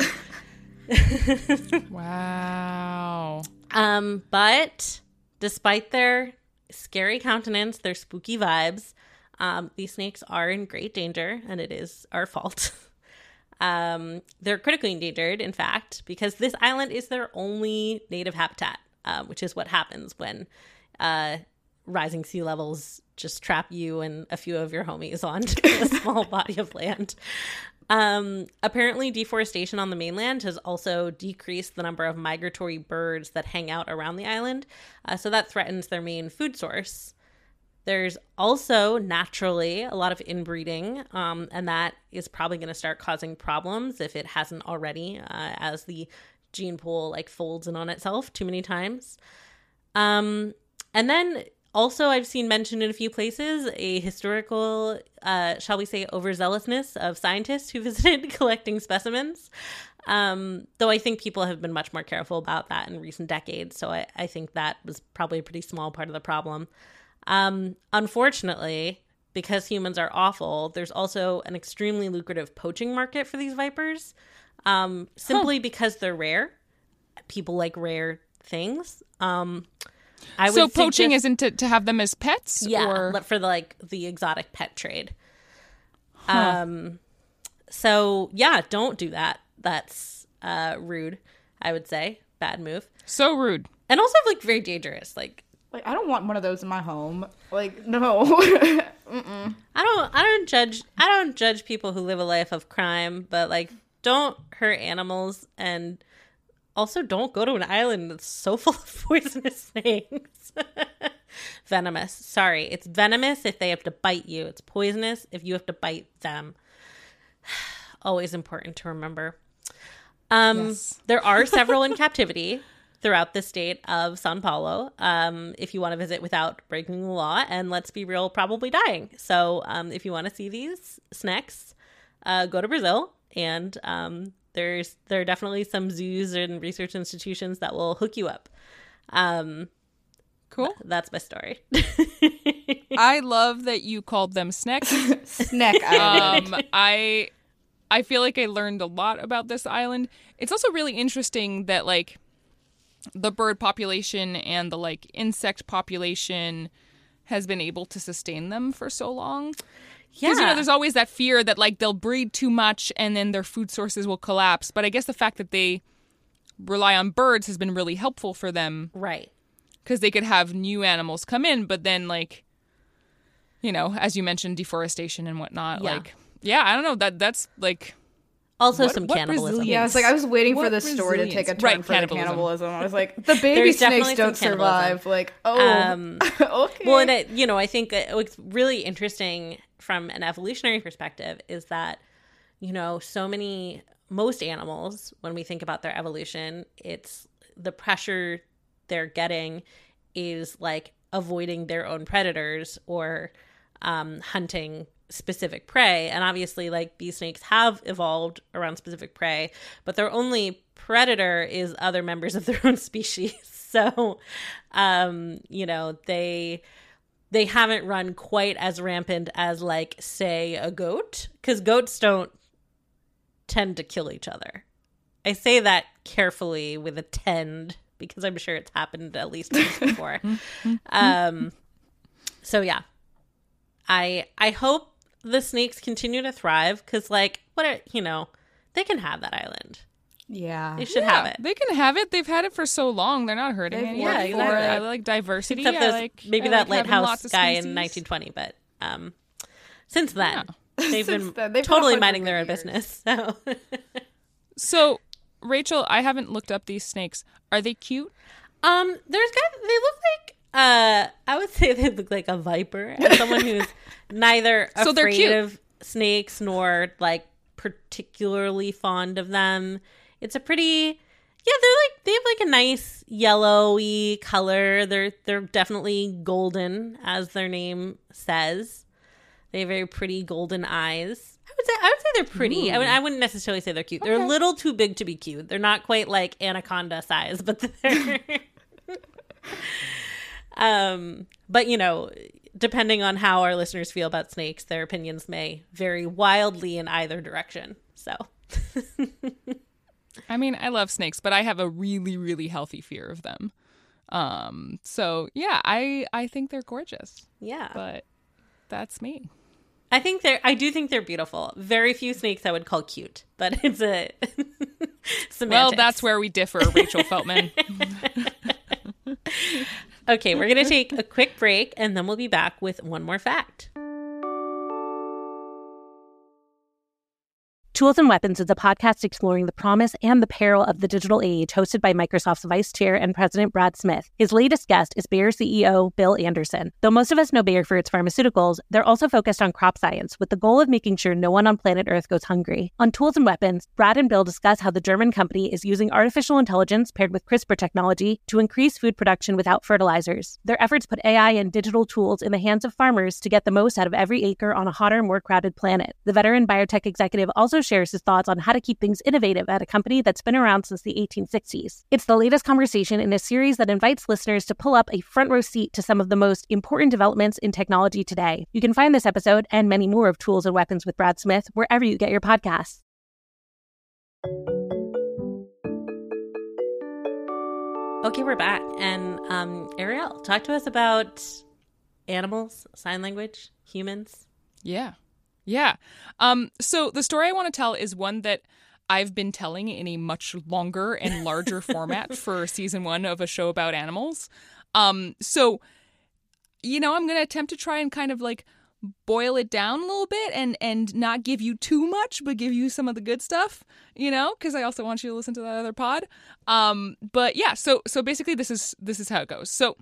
Wow. Um, but despite their scary countenance, their spooky vibes, um, these snakes are in great danger, and it is our fault. Um, they're critically endangered, in fact, because this island is their only native habitat, uh, which is what happens when uh, rising sea levels just trap you and a few of your homies onto a small body of land. Um, apparently, deforestation on the mainland has also decreased the number of migratory birds that hang out around the island, uh, so that threatens their main food source. There's also naturally a lot of inbreeding, um, and that is probably going to start causing problems if it hasn't already, uh, as the gene pool like folds in on itself too many times. Um, and then also I've seen mentioned in a few places a historical, uh, shall we say, overzealousness of scientists who visited collecting specimens. Um, though I think people have been much more careful about that in recent decades. So I, I think that was probably a pretty small part of the problem. Um, unfortunately, because humans are awful, there's also an extremely lucrative poaching market for these vipers, um, simply huh. because they're rare. People like rare things. Um, I so would poaching suggest, isn't to, to have them as pets? Yeah, or? for the, like the exotic pet trade. Huh. Um, so yeah, don't do that. That's uh, rude, I would say. Bad move. So rude. And also like very dangerous. Like, Like, I don't want one of those in my home. Like, no. Mm-mm. I don't I don't judge I don't judge people who live a life of crime, but like don't hurt animals, and also don't go to an island that's so full of poisonous things. Venomous. Sorry. It's venomous if they have to bite you. It's poisonous if you have to bite them. Always important to remember. Um yes. There are several in captivity throughout the state of Sao Paulo, um, if you want to visit without breaking the law, and let's be real, probably dying. So um, if you want to see these snakes, uh, go to Brazil, and um, there's there are definitely some zoos and research institutions that will hook you up. Um, cool. Th- that's my story. I love that you called them snacks. Snack island. Um, I I feel like I learned a lot about this island. It's also really interesting that like the bird population and the like insect population has been able to sustain them for so long. Yeah. Because, you know, there's always that fear that like they'll breed too much and then their food sources will collapse. But I guess the fact that they rely on birds has been really helpful for them. Right. Because they could have new animals come in, but then like, you know, as you mentioned, deforestation and whatnot. Yeah. Like, yeah, I don't know. That That's like... Also what, some what cannibalism. Yeah, I was like, I was waiting what for this story to take a turn right, for cannibalism. the cannibalism. I was like, the baby There's snakes don't some survive. Like, oh, Um, okay. Well, and it, you know, I think what's really interesting from an evolutionary perspective is that, you know, so many, most animals, when we think about their evolution, it's the pressure they're getting is like avoiding their own predators or um, hunting specific prey. And obviously, like, these snakes have evolved around specific prey, but their only predator is other members of their own species. So, um, you know, they they haven't run quite as rampant as, like, say, a goat, because goats don't tend to kill each other. I say that carefully with a tend, because I'm sure it's happened at least once before. um, so yeah, I I hope the snakes continue to thrive, because, like, what are, you know, they can have that island. Yeah, they should yeah, have it. They can have it. They've had it for so long. They're not hurting They've, anyone. yeah, Before. exactly. I like diversity. Except I those, like maybe I that like lighthouse guy species. in nineteen twenty, but um, since then Yeah. they've Since been then, they've totally had a minding hundred their own years. business. So, So, Rachel, I haven't looked up these snakes. Are they cute? um, there's got they look like uh, I would say they look like a viper, as someone who's neither So they're afraid cute. of snakes nor like particularly fond of them. It's a pretty yeah, they're like they have like a nice yellowy color. They're they're definitely golden, as their name says. They have very pretty golden eyes. I would say I would say they're pretty. I, would, I wouldn't necessarily say they're cute. They're Okay. a little too big to be cute. They're not quite like anaconda size, but they're um but you know, depending on how our listeners feel about snakes, their opinions may vary wildly in either direction. So I mean, I love snakes, but I have a really, really healthy fear of them. Um, so yeah, I I think they're gorgeous, yeah. but that's me. I think they're I do think they're beautiful. Very few snakes I would call cute, but it's a semantics. Well, that's where we differ, Rachel Feltman. Okay, we're going to take a quick break, and then we'll be back with one more fact. Tools and Weapons is a podcast exploring the promise and the peril of the digital age, hosted by Microsoft's Vice Chair and President Brad Smith. His latest guest is Bayer C E O Bill Anderson. Though most of us know Bayer for its pharmaceuticals, they're also focused on crop science, with the goal of making sure no one on planet Earth goes hungry. On Tools and Weapons, Brad and Bill discuss how the German company is using artificial intelligence paired with CRISPR technology to increase food production without fertilizers. Their efforts put A I and digital tools in the hands of farmers to get the most out of every acre on a hotter, more crowded planet. The veteran biotech executive also shares his thoughts on how to keep things innovative at a company that's been around since the eighteen sixties. It's the latest conversation in a series that invites listeners to pull up a front row seat to some of the most important developments in technology today. You can find this episode and many more of Tools and Weapons with Brad Smith wherever you get your podcasts. Okay, we're back. And um, Ariel, talk to us about animals, sign language, humans. Yeah. Yeah. Um, so the story I want to tell is one that I've been telling in a much longer and larger format for season one of a show about animals. Um, so, you know, I'm going to attempt to try and kind of like boil it down a little bit and, and not give you too much, but give you some of the good stuff, you know, because I also want you to listen to that other pod. Um, but yeah, so so basically this is this is how it goes. So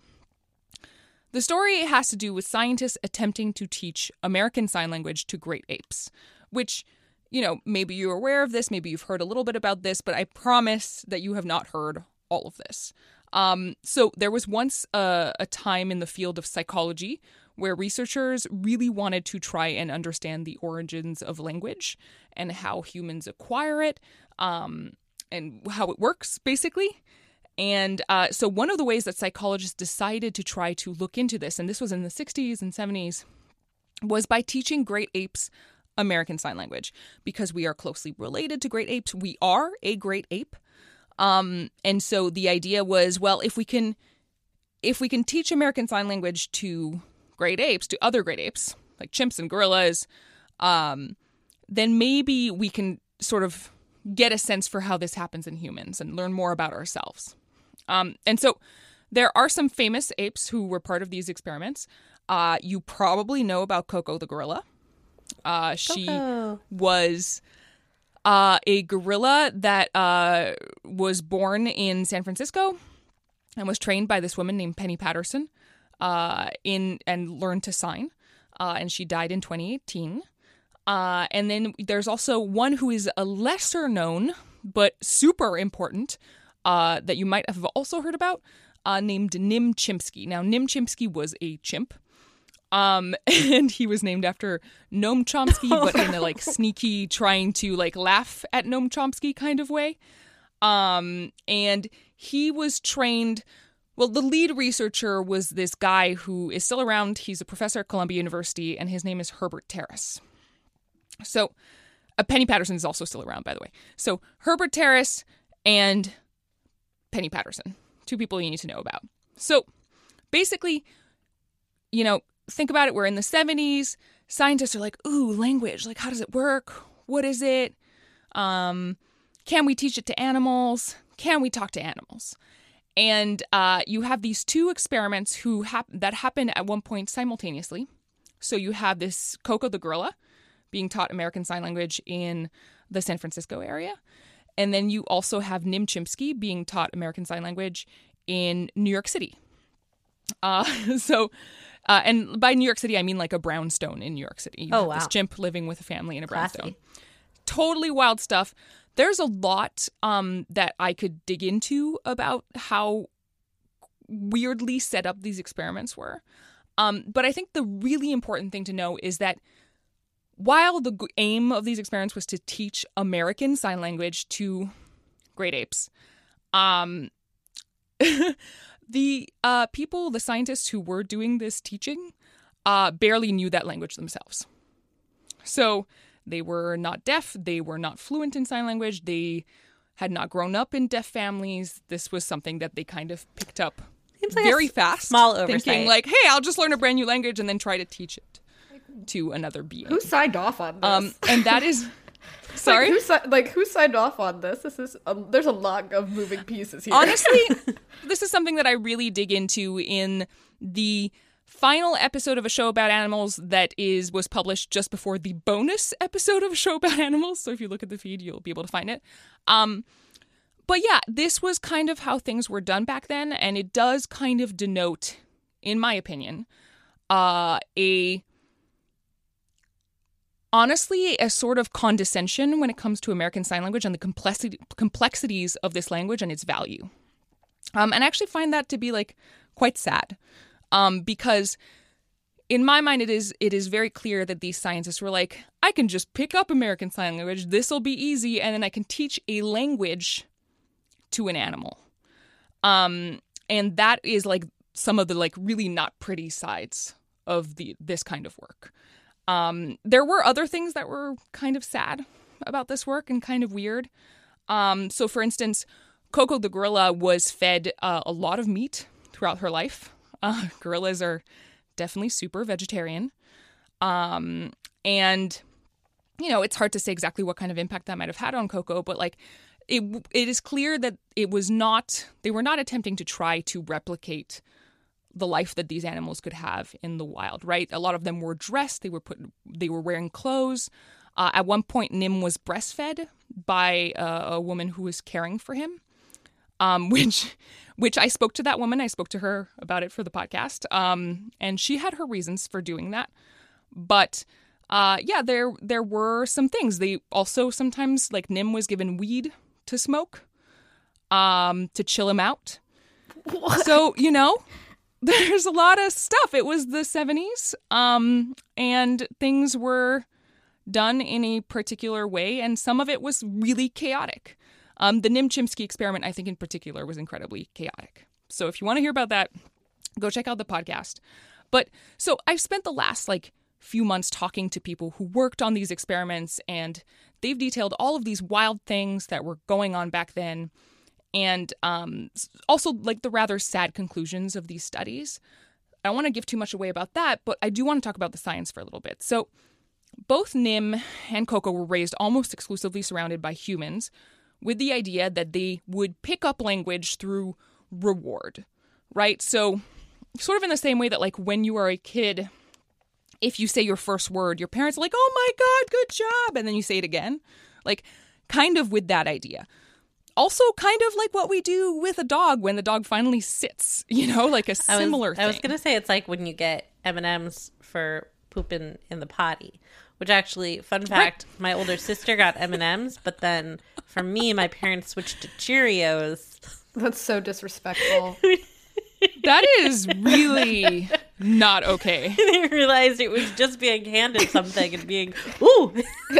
the story has to do with scientists attempting to teach American Sign Language to great apes, which, you know, maybe you're aware of this, maybe you've heard a little bit about this, but I promise that you have not heard all of this. Um, so there was once a, a time in the field of psychology where researchers really wanted to try and understand the origins of language and how humans acquire it, um, and how it works, basically. And uh, so one of the ways that psychologists decided to try to look into this, and this was in the sixties and seventies, was by teaching great apes American Sign Language, because we are closely related to great apes. We are a great ape. Um, and so the idea was, well, if we can, if we can teach American Sign Language to great apes, to other great apes, like chimps and gorillas, um, then maybe we can sort of get a sense for how this happens in humans and learn more about ourselves. Um, and so there are some famous apes who were part of these experiments. Uh, you probably know about Coco the gorilla. Uh, she Coco. was uh, a gorilla that uh, was born in San Francisco and was trained by this woman named Penny Patterson uh, in and learned to sign. Uh, and she died in twenty eighteen. Uh, and then there's also one who is a lesser known but super important uh, that you might have also heard about. uh, named Nim Chimpsky. Now, Nim Chimpsky was a chimp. Um, and he was named after Noam Chomsky, but in a like sneaky, trying to like laugh at Noam Chomsky kind of way. Um, and he was trained. Well, the lead researcher was this guy who is still around. He's a professor at Columbia University, and his name is Herbert Terrace. So, uh, Penny Patterson is also still around, by the way. So, Herbert Terrace and Penny Patterson, two people you need to know about. So, basically, you know, think about it. We're in the seventies. Scientists are like, ooh, language. Like, how does it work? What is it? Um, can we teach it to animals? Can we talk to animals? And uh, you have these two experiments who hap- that happen at one point simultaneously. So you have this Coco the gorilla being taught American Sign Language in the San Francisco area. And then you also have Nim Chimpsky being taught American Sign Language in New York City. Uh, so... Uh, and by New York City, I mean like a brownstone in New York City. You oh, have wow. This chimp living with a family in a Classy. brownstone. Totally wild stuff. There's a lot um, that I could dig into about how weirdly set up these experiments were. Um, but I think the really important thing to know is that while the aim of these experiments was to teach American Sign Language to great apes, um, the uh, people, the scientists who were doing this teaching, uh, barely knew that language themselves. So they were not deaf. They were not fluent in sign language. They had not grown up in deaf families. This was something that they kind of picked up like very a fast. Small oversight. Thinking like, hey, I'll just learn a brand new language and then try to teach it to another being. Who signed off on this? Um, and that is... Sorry? Like who, si- like, who signed off on this? This is a, there's a lot of moving pieces here. Honestly, this is something that I really dig into in the final episode of a show about animals that is was published just before the bonus episode of a show about animals. So if you look at the feed, you'll be able to find it. Um, but yeah, this was kind of how things were done back then, and it does kind of denote, in my opinion, uh, a... honestly, a sort of condescension when it comes to American Sign Language and the complexity, complexities of this language and its value. Um, and I actually find that to be like quite sad, um, because in my mind, it is it is very clear that these scientists were like, I can just pick up American Sign Language, this will be easy, and then I can teach a language to an animal. Um, and that is like some of the like really not pretty sides of the this kind of work. Um, there were other things that were kind of sad about this work and kind of weird. Um, so, for instance, Coco the gorilla was fed uh, a lot of meat throughout her life. Uh, gorillas are definitely super vegetarian. Um, and, you know, it's hard to say exactly what kind of impact that might have had on Coco, but like it, it is clear that it was not, they were not attempting to try to replicate the life that these animals could have in the wild, right? A lot of them were dressed. They were put. They were wearing clothes. Uh, at one point, Nim was breastfed by uh, a woman who was caring for him, um, which, which I spoke to that woman. I spoke to her about it for the podcast, um, and she had her reasons for doing that. But uh, yeah, there there were some things. They also sometimes, like Nim was given weed to smoke, um, to chill him out. What? So you know. There's a lot of stuff. It was the seventies, um, and things were done in a particular way, and some of it was really chaotic. Um, the Nim Chimpsky experiment, I think in particular, was incredibly chaotic. So if you want to hear about that, go check out the podcast. But so I've spent the last like few months talking to people who worked on these experiments, and they've detailed all of these wild things that were going on back then. And um, also, like, the rather sad conclusions of these studies. I don't want to give too much away about that, but I do want to talk about the science for a little bit. So both Nim and Coco were raised almost exclusively surrounded by humans with the idea that they would pick up language through reward, right? So sort of in the same way that, like, when you are a kid, if you say your first word, your parents are like, oh, my God, good job. And then you say it again. Like, kind of with that idea. Also kind of like what we do with a dog when the dog finally sits, you know, like a similar I was, thing. I was going to say it's like when you get M and M's for pooping in the potty, which actually, fun fact, right. My older sister got M and M's, but then for me, my parents switched to Cheerios. That's so disrespectful. That is really not okay. They realized it was just being handed something and being, ooh.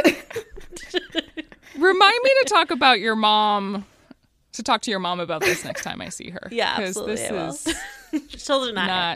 Remind me to talk about your mom, to talk to your mom about this next time I see her. Yeah, absolutely. This I will. is Children not.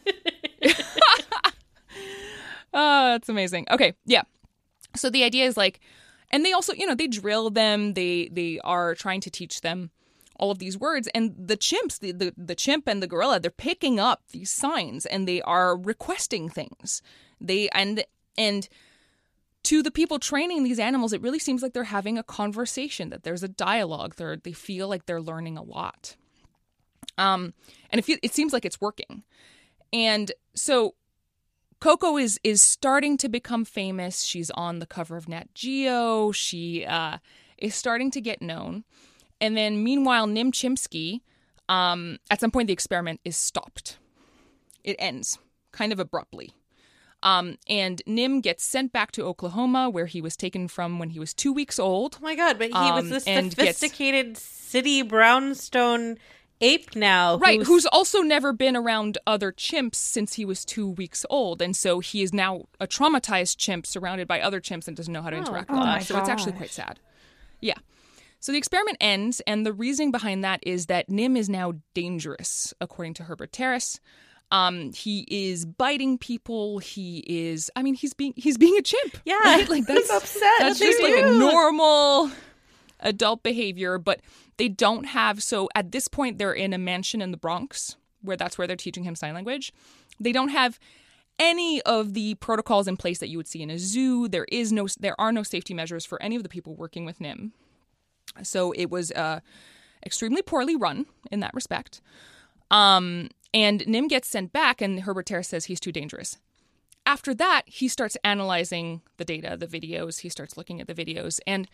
Oh, that's amazing. Okay, yeah. So the idea is like, and they also, you know, they drill them. They they are trying to teach them all of these words. And the chimps, the, the, the chimp and the gorilla, they're picking up these signs and they are requesting things. They and and to the people training these animals, it really seems like they're having a conversation, that there's a dialogue. They're, they feel like they're learning a lot. Um, and it, fe- it seems like it's working. And so Coco is is starting to become famous. She's on the cover of Nat Geo. She uh, is starting to get known. And then meanwhile, Nim Chimpsky, um, at some point the experiment is stopped. It ends kind of abruptly. Um, and Nim gets sent back to Oklahoma, where he was taken from when he was two weeks old. Oh my God, but he um, was this and sophisticated gets, city brownstone ape now. Right, who's... who's also never been around other chimps since he was two weeks old. And so he is now a traumatized chimp surrounded by other chimps and doesn't know how to Oh, interact oh with them. my So it's actually gosh. quite sad. Yeah. So the experiment ends, and the reasoning behind that is that Nim is now dangerous, according to Herbert Terrace. Um, he is biting people. He is, I mean, he's being he's being a chimp. Yeah, right? Like that's he's upset. That's just like a normal adult behavior. But they don't have. So at this point, they're in a mansion in the Bronx, where that's where they're teaching him sign language. They don't have any of the protocols in place that you would see in a zoo. There is no, there are no safety measures for any of the people working with Nim. So it was uh, extremely poorly run in that respect. Um, and Nim gets sent back, and Herbert Terrace says he's too dangerous. After that, he starts analyzing the data, the videos. He starts looking at the videos, and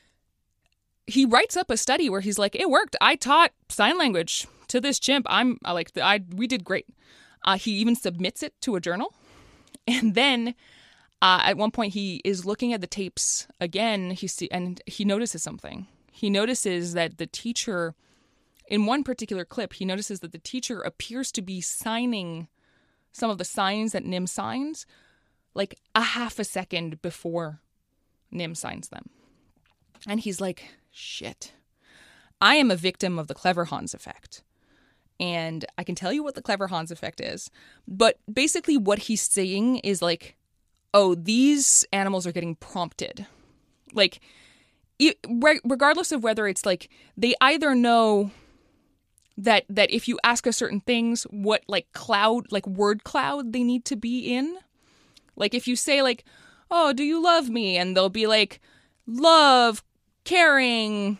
he writes up a study where he's like, "It worked. I taught sign language to this chimp. I'm I like I we did great." Uh, he even submits it to a journal, and then uh, at one point he is looking at the tapes again. He see and he notices something. He notices that the teacher, in one particular clip, he notices that the teacher appears to be signing some of the signs that Nim signs like a half a second before Nim signs them. And he's like, shit, I am a victim of the Clever Hans effect. And I can tell you what the Clever Hans effect is. But basically what he's saying is like, oh, these animals are getting prompted. Like, regardless of whether it's like they either know that that if you ask us certain things, what like cloud, like word cloud they need to be in. Like if you say like, oh, do you love me? And they'll be like, love, caring,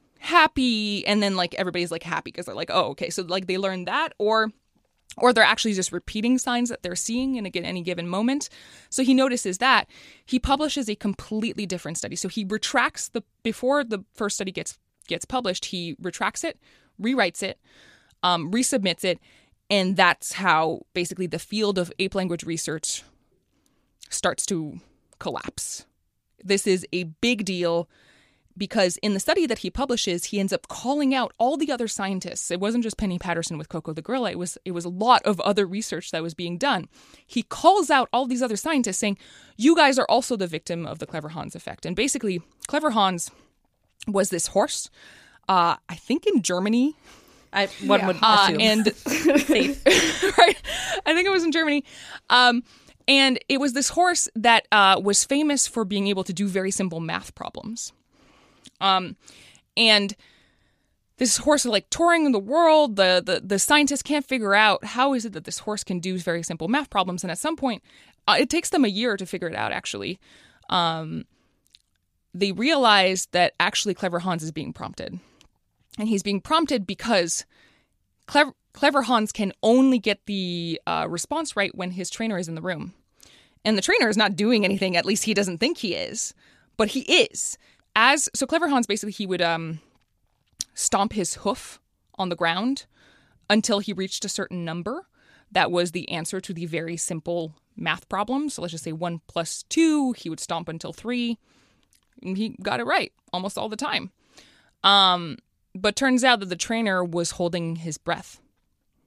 happy. And then like everybody's like happy because they're like, oh, okay. So like they learn that, or or they're actually just repeating signs that they're seeing in a, any given moment. So he notices that. He publishes a completely different study. So he retracts the, before the first study gets gets published, he retracts it, rewrites it, um, resubmits it, and that's how basically the field of ape language research starts to collapse. This is a big deal because in the study that he publishes, he ends up calling out all the other scientists. It wasn't just Penny Patterson with Coco the gorilla. It was it was a lot of other research that was being done. He calls out all these other scientists saying, you guys are also the victim of the Clever Hans effect. And basically, Clever Hans was this horse, uh, I think in Germany. I, one Yeah. would Uh, assume. and Safe. right, I think it was in Germany. Um, and it was this horse that uh, was famous for being able to do very simple math problems. Um, and this horse is like touring the world. The, the, the scientists can't figure out how is it that this horse can do very simple math problems. And at some point, uh, it takes them a year to figure it out, actually. Um, they realize that actually Clever Hans is being prompted. And he's being prompted because Clever, Clever Hans can only get the uh, response right when his trainer is in the room. And the trainer is not doing anything, at least he doesn't think he is. But he is. As so Clever Hans, basically, he would um, stomp his hoof on the ground until he reached a certain number. That was the answer to the very simple math problem. So let's just say one plus two, he would stomp until three. And he got it right almost all the time. Um, but turns out that the trainer was holding his breath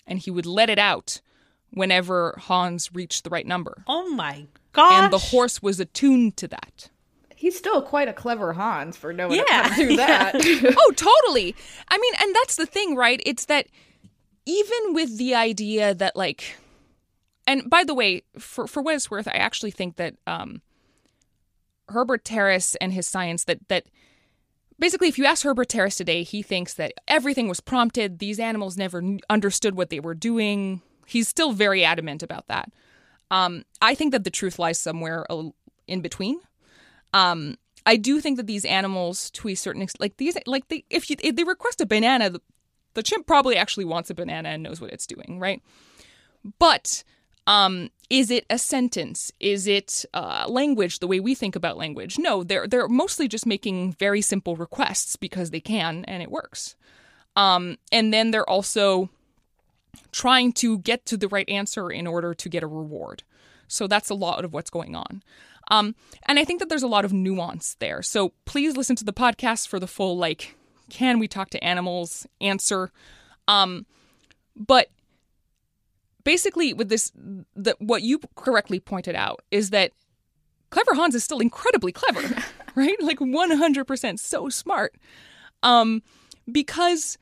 and he would let it out whenever Hans reached the right number. Oh my gosh. And the horse was attuned to that. He's still quite a clever Hans for knowing Yeah, how to do that. yeah. Oh, totally. I mean, and that's the thing, right? It's that even with the idea that, like, and by the way, for, for what it's worth, I actually think that um, Herbert Terrace and his science, that that basically, if you ask Herbert Terrace today, he thinks that everything was prompted. These animals never understood what they were doing. He's still very adamant about that. Um, I think that the truth lies somewhere in between. Um, I do think that these animals, to a certain extent, like these, like they, if, you, if they request a banana, the, the chimp probably actually wants a banana and knows what it's doing, right? But um, is it a sentence? Is it uh, language the way we think about language? No, they're they're mostly just making very simple requests because they can and it works. Um, and then they're also trying to get to the right answer in order to get a reward. So that's a lot of what's going on. Um, and I think that there's a lot of nuance there. So please listen to the podcast for the full, like, can we talk to animals answer? Um, but basically with this, the, what you correctly pointed out is that Clever Hans is still incredibly clever, right? Like one hundred percent so smart. Um, because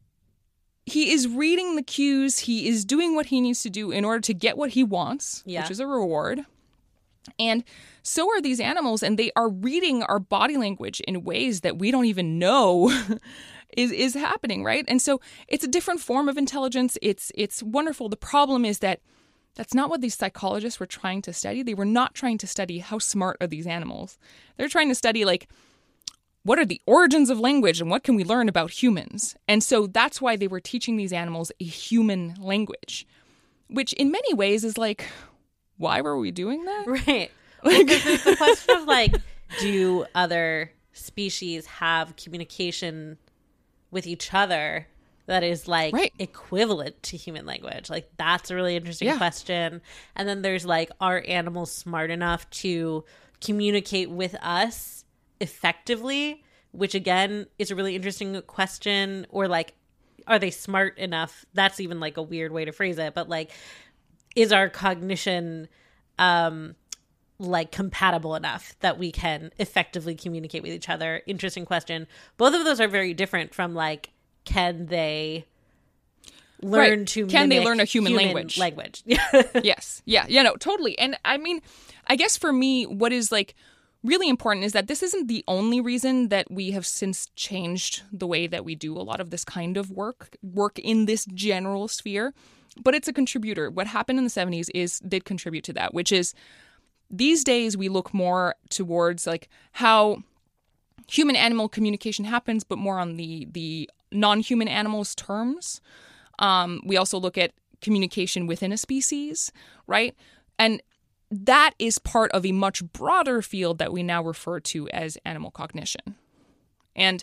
he is reading the cues. He is doing what he needs to do in order to get what he wants, yeah. which is a reward. And so are these animals, and they are reading our body language in ways that we don't even know is is happening, right? And so it's a different form of intelligence. It's it's wonderful. The problem is that that's not what these psychologists were trying to study. They were not trying to study how smart are these animals. They're trying to study, like, what are the origins of language and what can we learn about humans? And so that's why they were teaching these animals a human language, which in many ways is like, why were we doing that? Right. Like, well, it's the question of, like, do other species have communication with each other that is, like, right. equivalent to human language? Like, that's a really interesting yeah. question. And then there's, like, are animals smart enough to communicate with us effectively? Which, again, is a really interesting question. Or, like, are they smart enough? That's even, like, a weird way to phrase it. But, like, is our cognition um like compatible enough that we can effectively communicate with each other? Interesting question. Both of those are very different from, like, can they learn right. to can mimic they learn a human, human language language yes yeah yeah no totally. And I mean, I guess for me what is, like, really important is that this isn't the only reason that we have since changed the way that we do a lot of this kind of work work in this general sphere. But it's a contributor. What happened in the seventies is did contribute to that, which is these days we look more towards, like, how human-animal communication happens, but more on the the non-human animals terms. Um, we also look at communication within a species, right? And that is part of a much broader field that we now refer to as animal cognition. And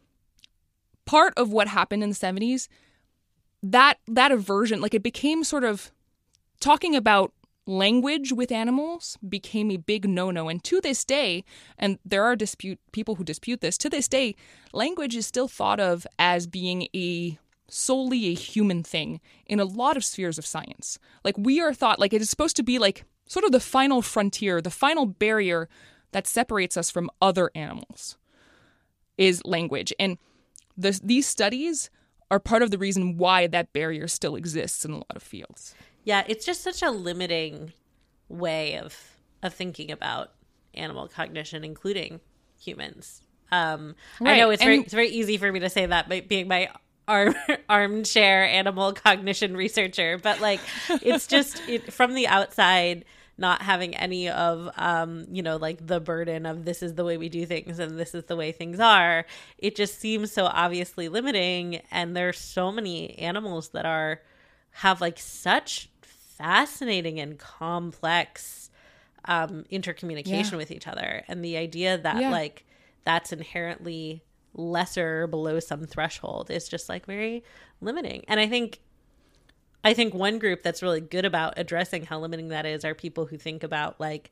part of what happened in the seventies, that that aversion, like, it became sort of talking about language with animals became a big no-no. And to this day, and there are dispute people who dispute this, to this day, language is still thought of as being a solely a human thing in a lot of spheres of science. Like, we are thought, like, it is supposed to be, like, sort of the final frontier, the final barrier that separates us from other animals is language. And this, these studies are part of the reason why that barrier still exists in a lot of fields. Yeah, it's just such a limiting way of of thinking about animal cognition, including humans. Um, right. I know it's and, very it's very easy for me to say that by being my arm, armchair animal cognition researcher, but, like, it's just it, from the outside, not having any of, um, you know, like, the burden of this is the way we do things and this is the way things are. It just seems so obviously limiting. And there's so many animals that are have, like, such fascinating and complex um, intercommunication yeah. with each other. And the idea that, yeah. like, that's inherently lesser below some threshold is just, like, very limiting. And I think I think one group that's really good about addressing how limiting that is are people who think about, like,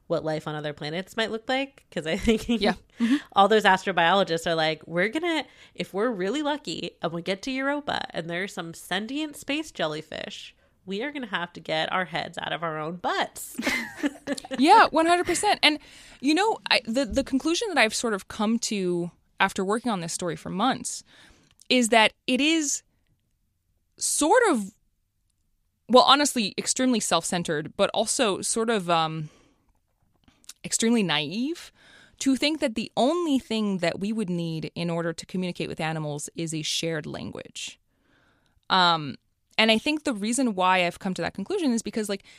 what life on other planets might look like. Because I think yeah. mm-hmm. all those astrobiologists are like, we're going to, if we're really lucky and we get to Europa and there's some sentient space jellyfish, we are going to have to get our heads out of our own butts. Yeah, one hundred percent. And, you know, I, the, the conclusion that I've sort of come to after working on this story for months is that it is sort of, well, honestly, extremely self-centered, but also sort of um, extremely naive to think that the only thing that we would need in order to communicate with animals is a shared language. Um, and I think the reason why I've come to that conclusion is because, like,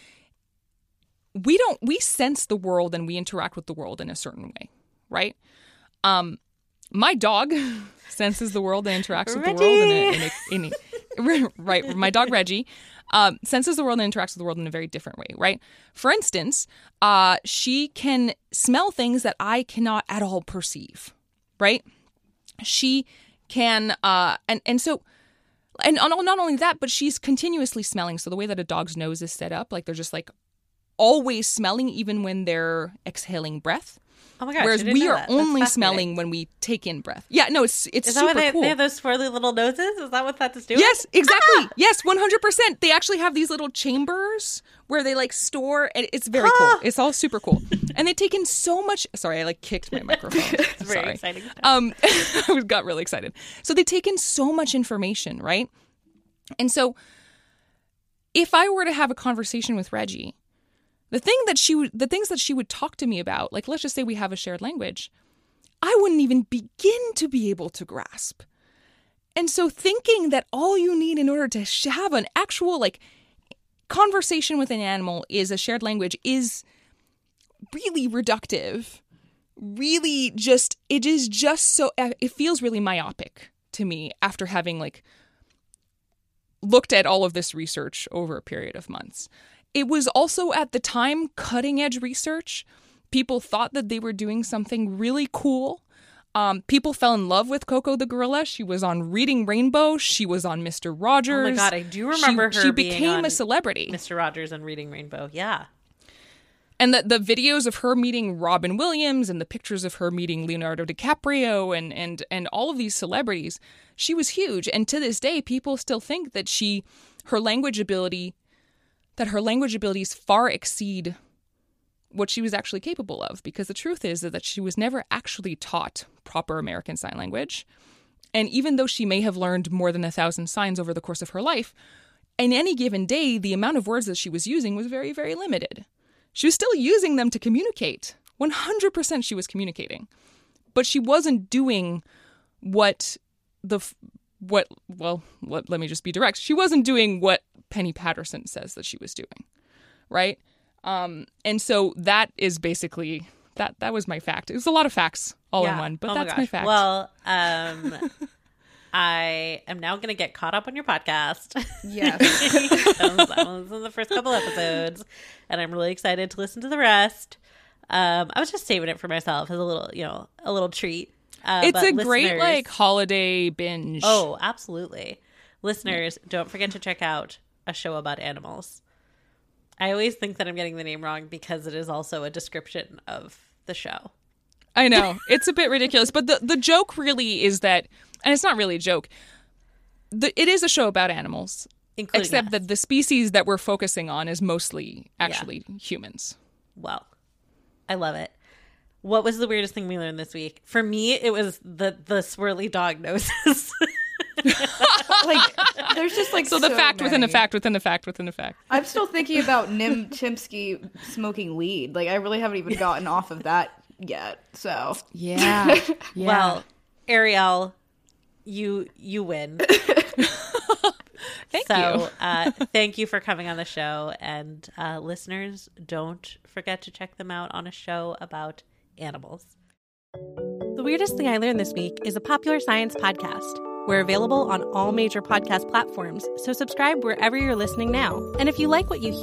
we don't, we sense the world and we interact with the world in a certain way, right? Um, my dog senses the world and interacts with Reggie. the world in a, in a, in a right. My dog Reggie um, senses the world and interacts with the world in a very different way, right? For instance, uh, she can smell things that I cannot at all perceive, right? She can, uh, and and so. And not only that, but she's continuously smelling. So the way that a dog's nose is set up, like they're just like always smelling even when they're exhaling breath. Oh my gosh. Whereas I didn't we know are that. only That's smelling when we take in breath. Yeah, no, it's it's Is that super why they, cool. they have those swirly little noses? Is that what that's doing? Yes, exactly. Ah! Yes, one hundred percent. They actually have these little chambers where they like store, and it's very ah! cool. It's all super cool. And they take in so much. Sorry, I like kicked my microphone. It's very Sorry. exciting. Um, I got really excited. So they take in so much information, right? And so if I were to have a conversation with Reggie, the thing that she would, the things that she would talk to me about, like let's just say we have a shared language, I wouldn't even begin to be able to grasp. And so thinking that all you need in order to have an actual like conversation with an animal is a shared language is really reductive. Really just, it is just so, it feels really myopic to me after having like looked at all of this research over a period of months. It was also at the time cutting edge research. People thought that they were doing something really cool. Um, people fell in love with Coco the gorilla. She was on Reading Rainbow. She was on Mister Rogers. Oh my God, I do remember she, her She being became on a celebrity. Mister Rogers and Reading Rainbow, yeah. And the, the videos of her meeting Robin Williams and the pictures of her meeting Leonardo DiCaprio and, and, and all of these celebrities, she was huge. And to this day, people still think that she, her language ability, that her language abilities far exceed what she was actually capable of. Because the truth is that she was never actually taught proper American Sign Language. And even though she may have learned more than a thousand signs over the course of her life, in any given day, the amount of words that she was using was very, very limited. She was still using them to communicate. one hundred percent she was communicating. But she wasn't doing what the, what, well, let, let me just be direct. She wasn't doing what Penny Patterson says that she was doing, right? Um, and so that is basically, that that was my fact. It was a lot of facts all yeah. in one, but oh that's my, my fact. Well, um, I am now going to get caught up on your podcast. Yes. I was, I was in the first couple episodes, and I'm really excited to listen to the rest. Um, I was just saving it for myself as a little, you know, a little treat. Uh, it's a listeners, great like holiday binge. Oh, absolutely. Listeners, yeah. Don't forget to check out A Show About Animals. I always think that I'm getting the name wrong because it is also a description of the show. I know. It's a bit ridiculous. But the, the joke really is that, and it's not really a joke, the, it is a show about animals. Including except us. that the species that we're focusing on is mostly actually yeah. humans. Well, I love it. What was the weirdest thing we learned this week? For me, it was the, the swirly dog noses. Like, there's just like so the so fact many. within a fact within a fact within a fact. I'm still thinking about Nim Chimpsky smoking weed. Like, I really haven't even gotten off of that yet. So yeah, yeah. Well, Ariel, you you win. Thank so, you. uh, thank you for coming on the show, and uh, listeners, don't forget to check them out on A Show About Animals. The Weirdest Thing I Learned This Week is a Popular Science podcast. We're available on all major podcast platforms, so subscribe wherever you're listening now. And if you like what you hear,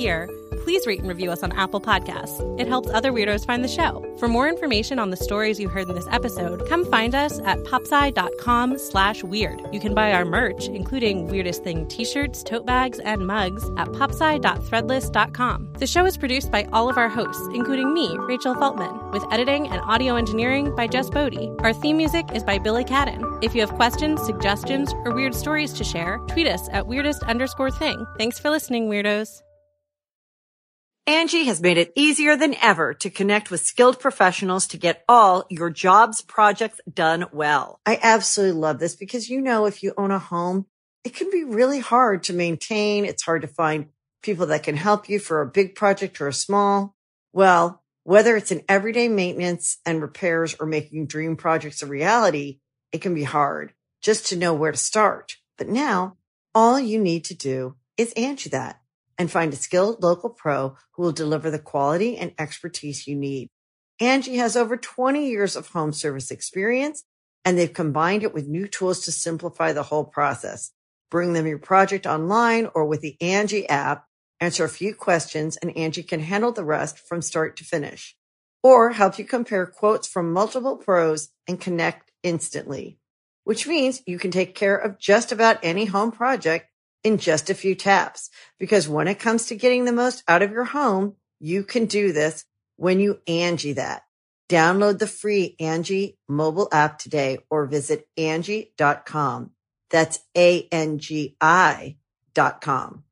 please rate and review us on Apple Podcasts. It helps other weirdos find the show. For more information on the stories you heard in this episode, come find us at popsci.com slash weird. You can buy our merch, including Weirdest Thing t-shirts, tote bags, and mugs at popsci dot threadless dot com. The show is produced by all of our hosts, including me, Rachel Feltman, with editing and audio engineering by Jess Bodie. Our theme music is by Billy Cadden. If you have questions, suggestions, or weird stories to share, tweet us at weirdest underscore thing. Thanks for listening, weirdos. Angie has made it easier than ever to connect with skilled professionals to get all your jobs projects done well. I absolutely love this because, you know, if you own a home, it can be really hard to maintain. It's hard to find people that can help you for a big project or a small. Well, whether it's in everyday maintenance and repairs or making dream projects a reality, it can be hard just to know where to start. But now all you need to do is Angie that and find a skilled local pro who will deliver the quality and expertise you need. Angie has over twenty years of home service experience, and they've combined it with new tools to simplify the whole process. Bring them your project online or with the Angie app, answer a few questions, and Angie can handle the rest from start to finish. Or help you compare quotes from multiple pros and connect instantly, which means you can take care of just about any home project in just a few taps. Because when it comes to getting the most out of your home, you can do this when you Angie that. Download the free Angie mobile app today or visit Angie dot com. That's A N G I dot com.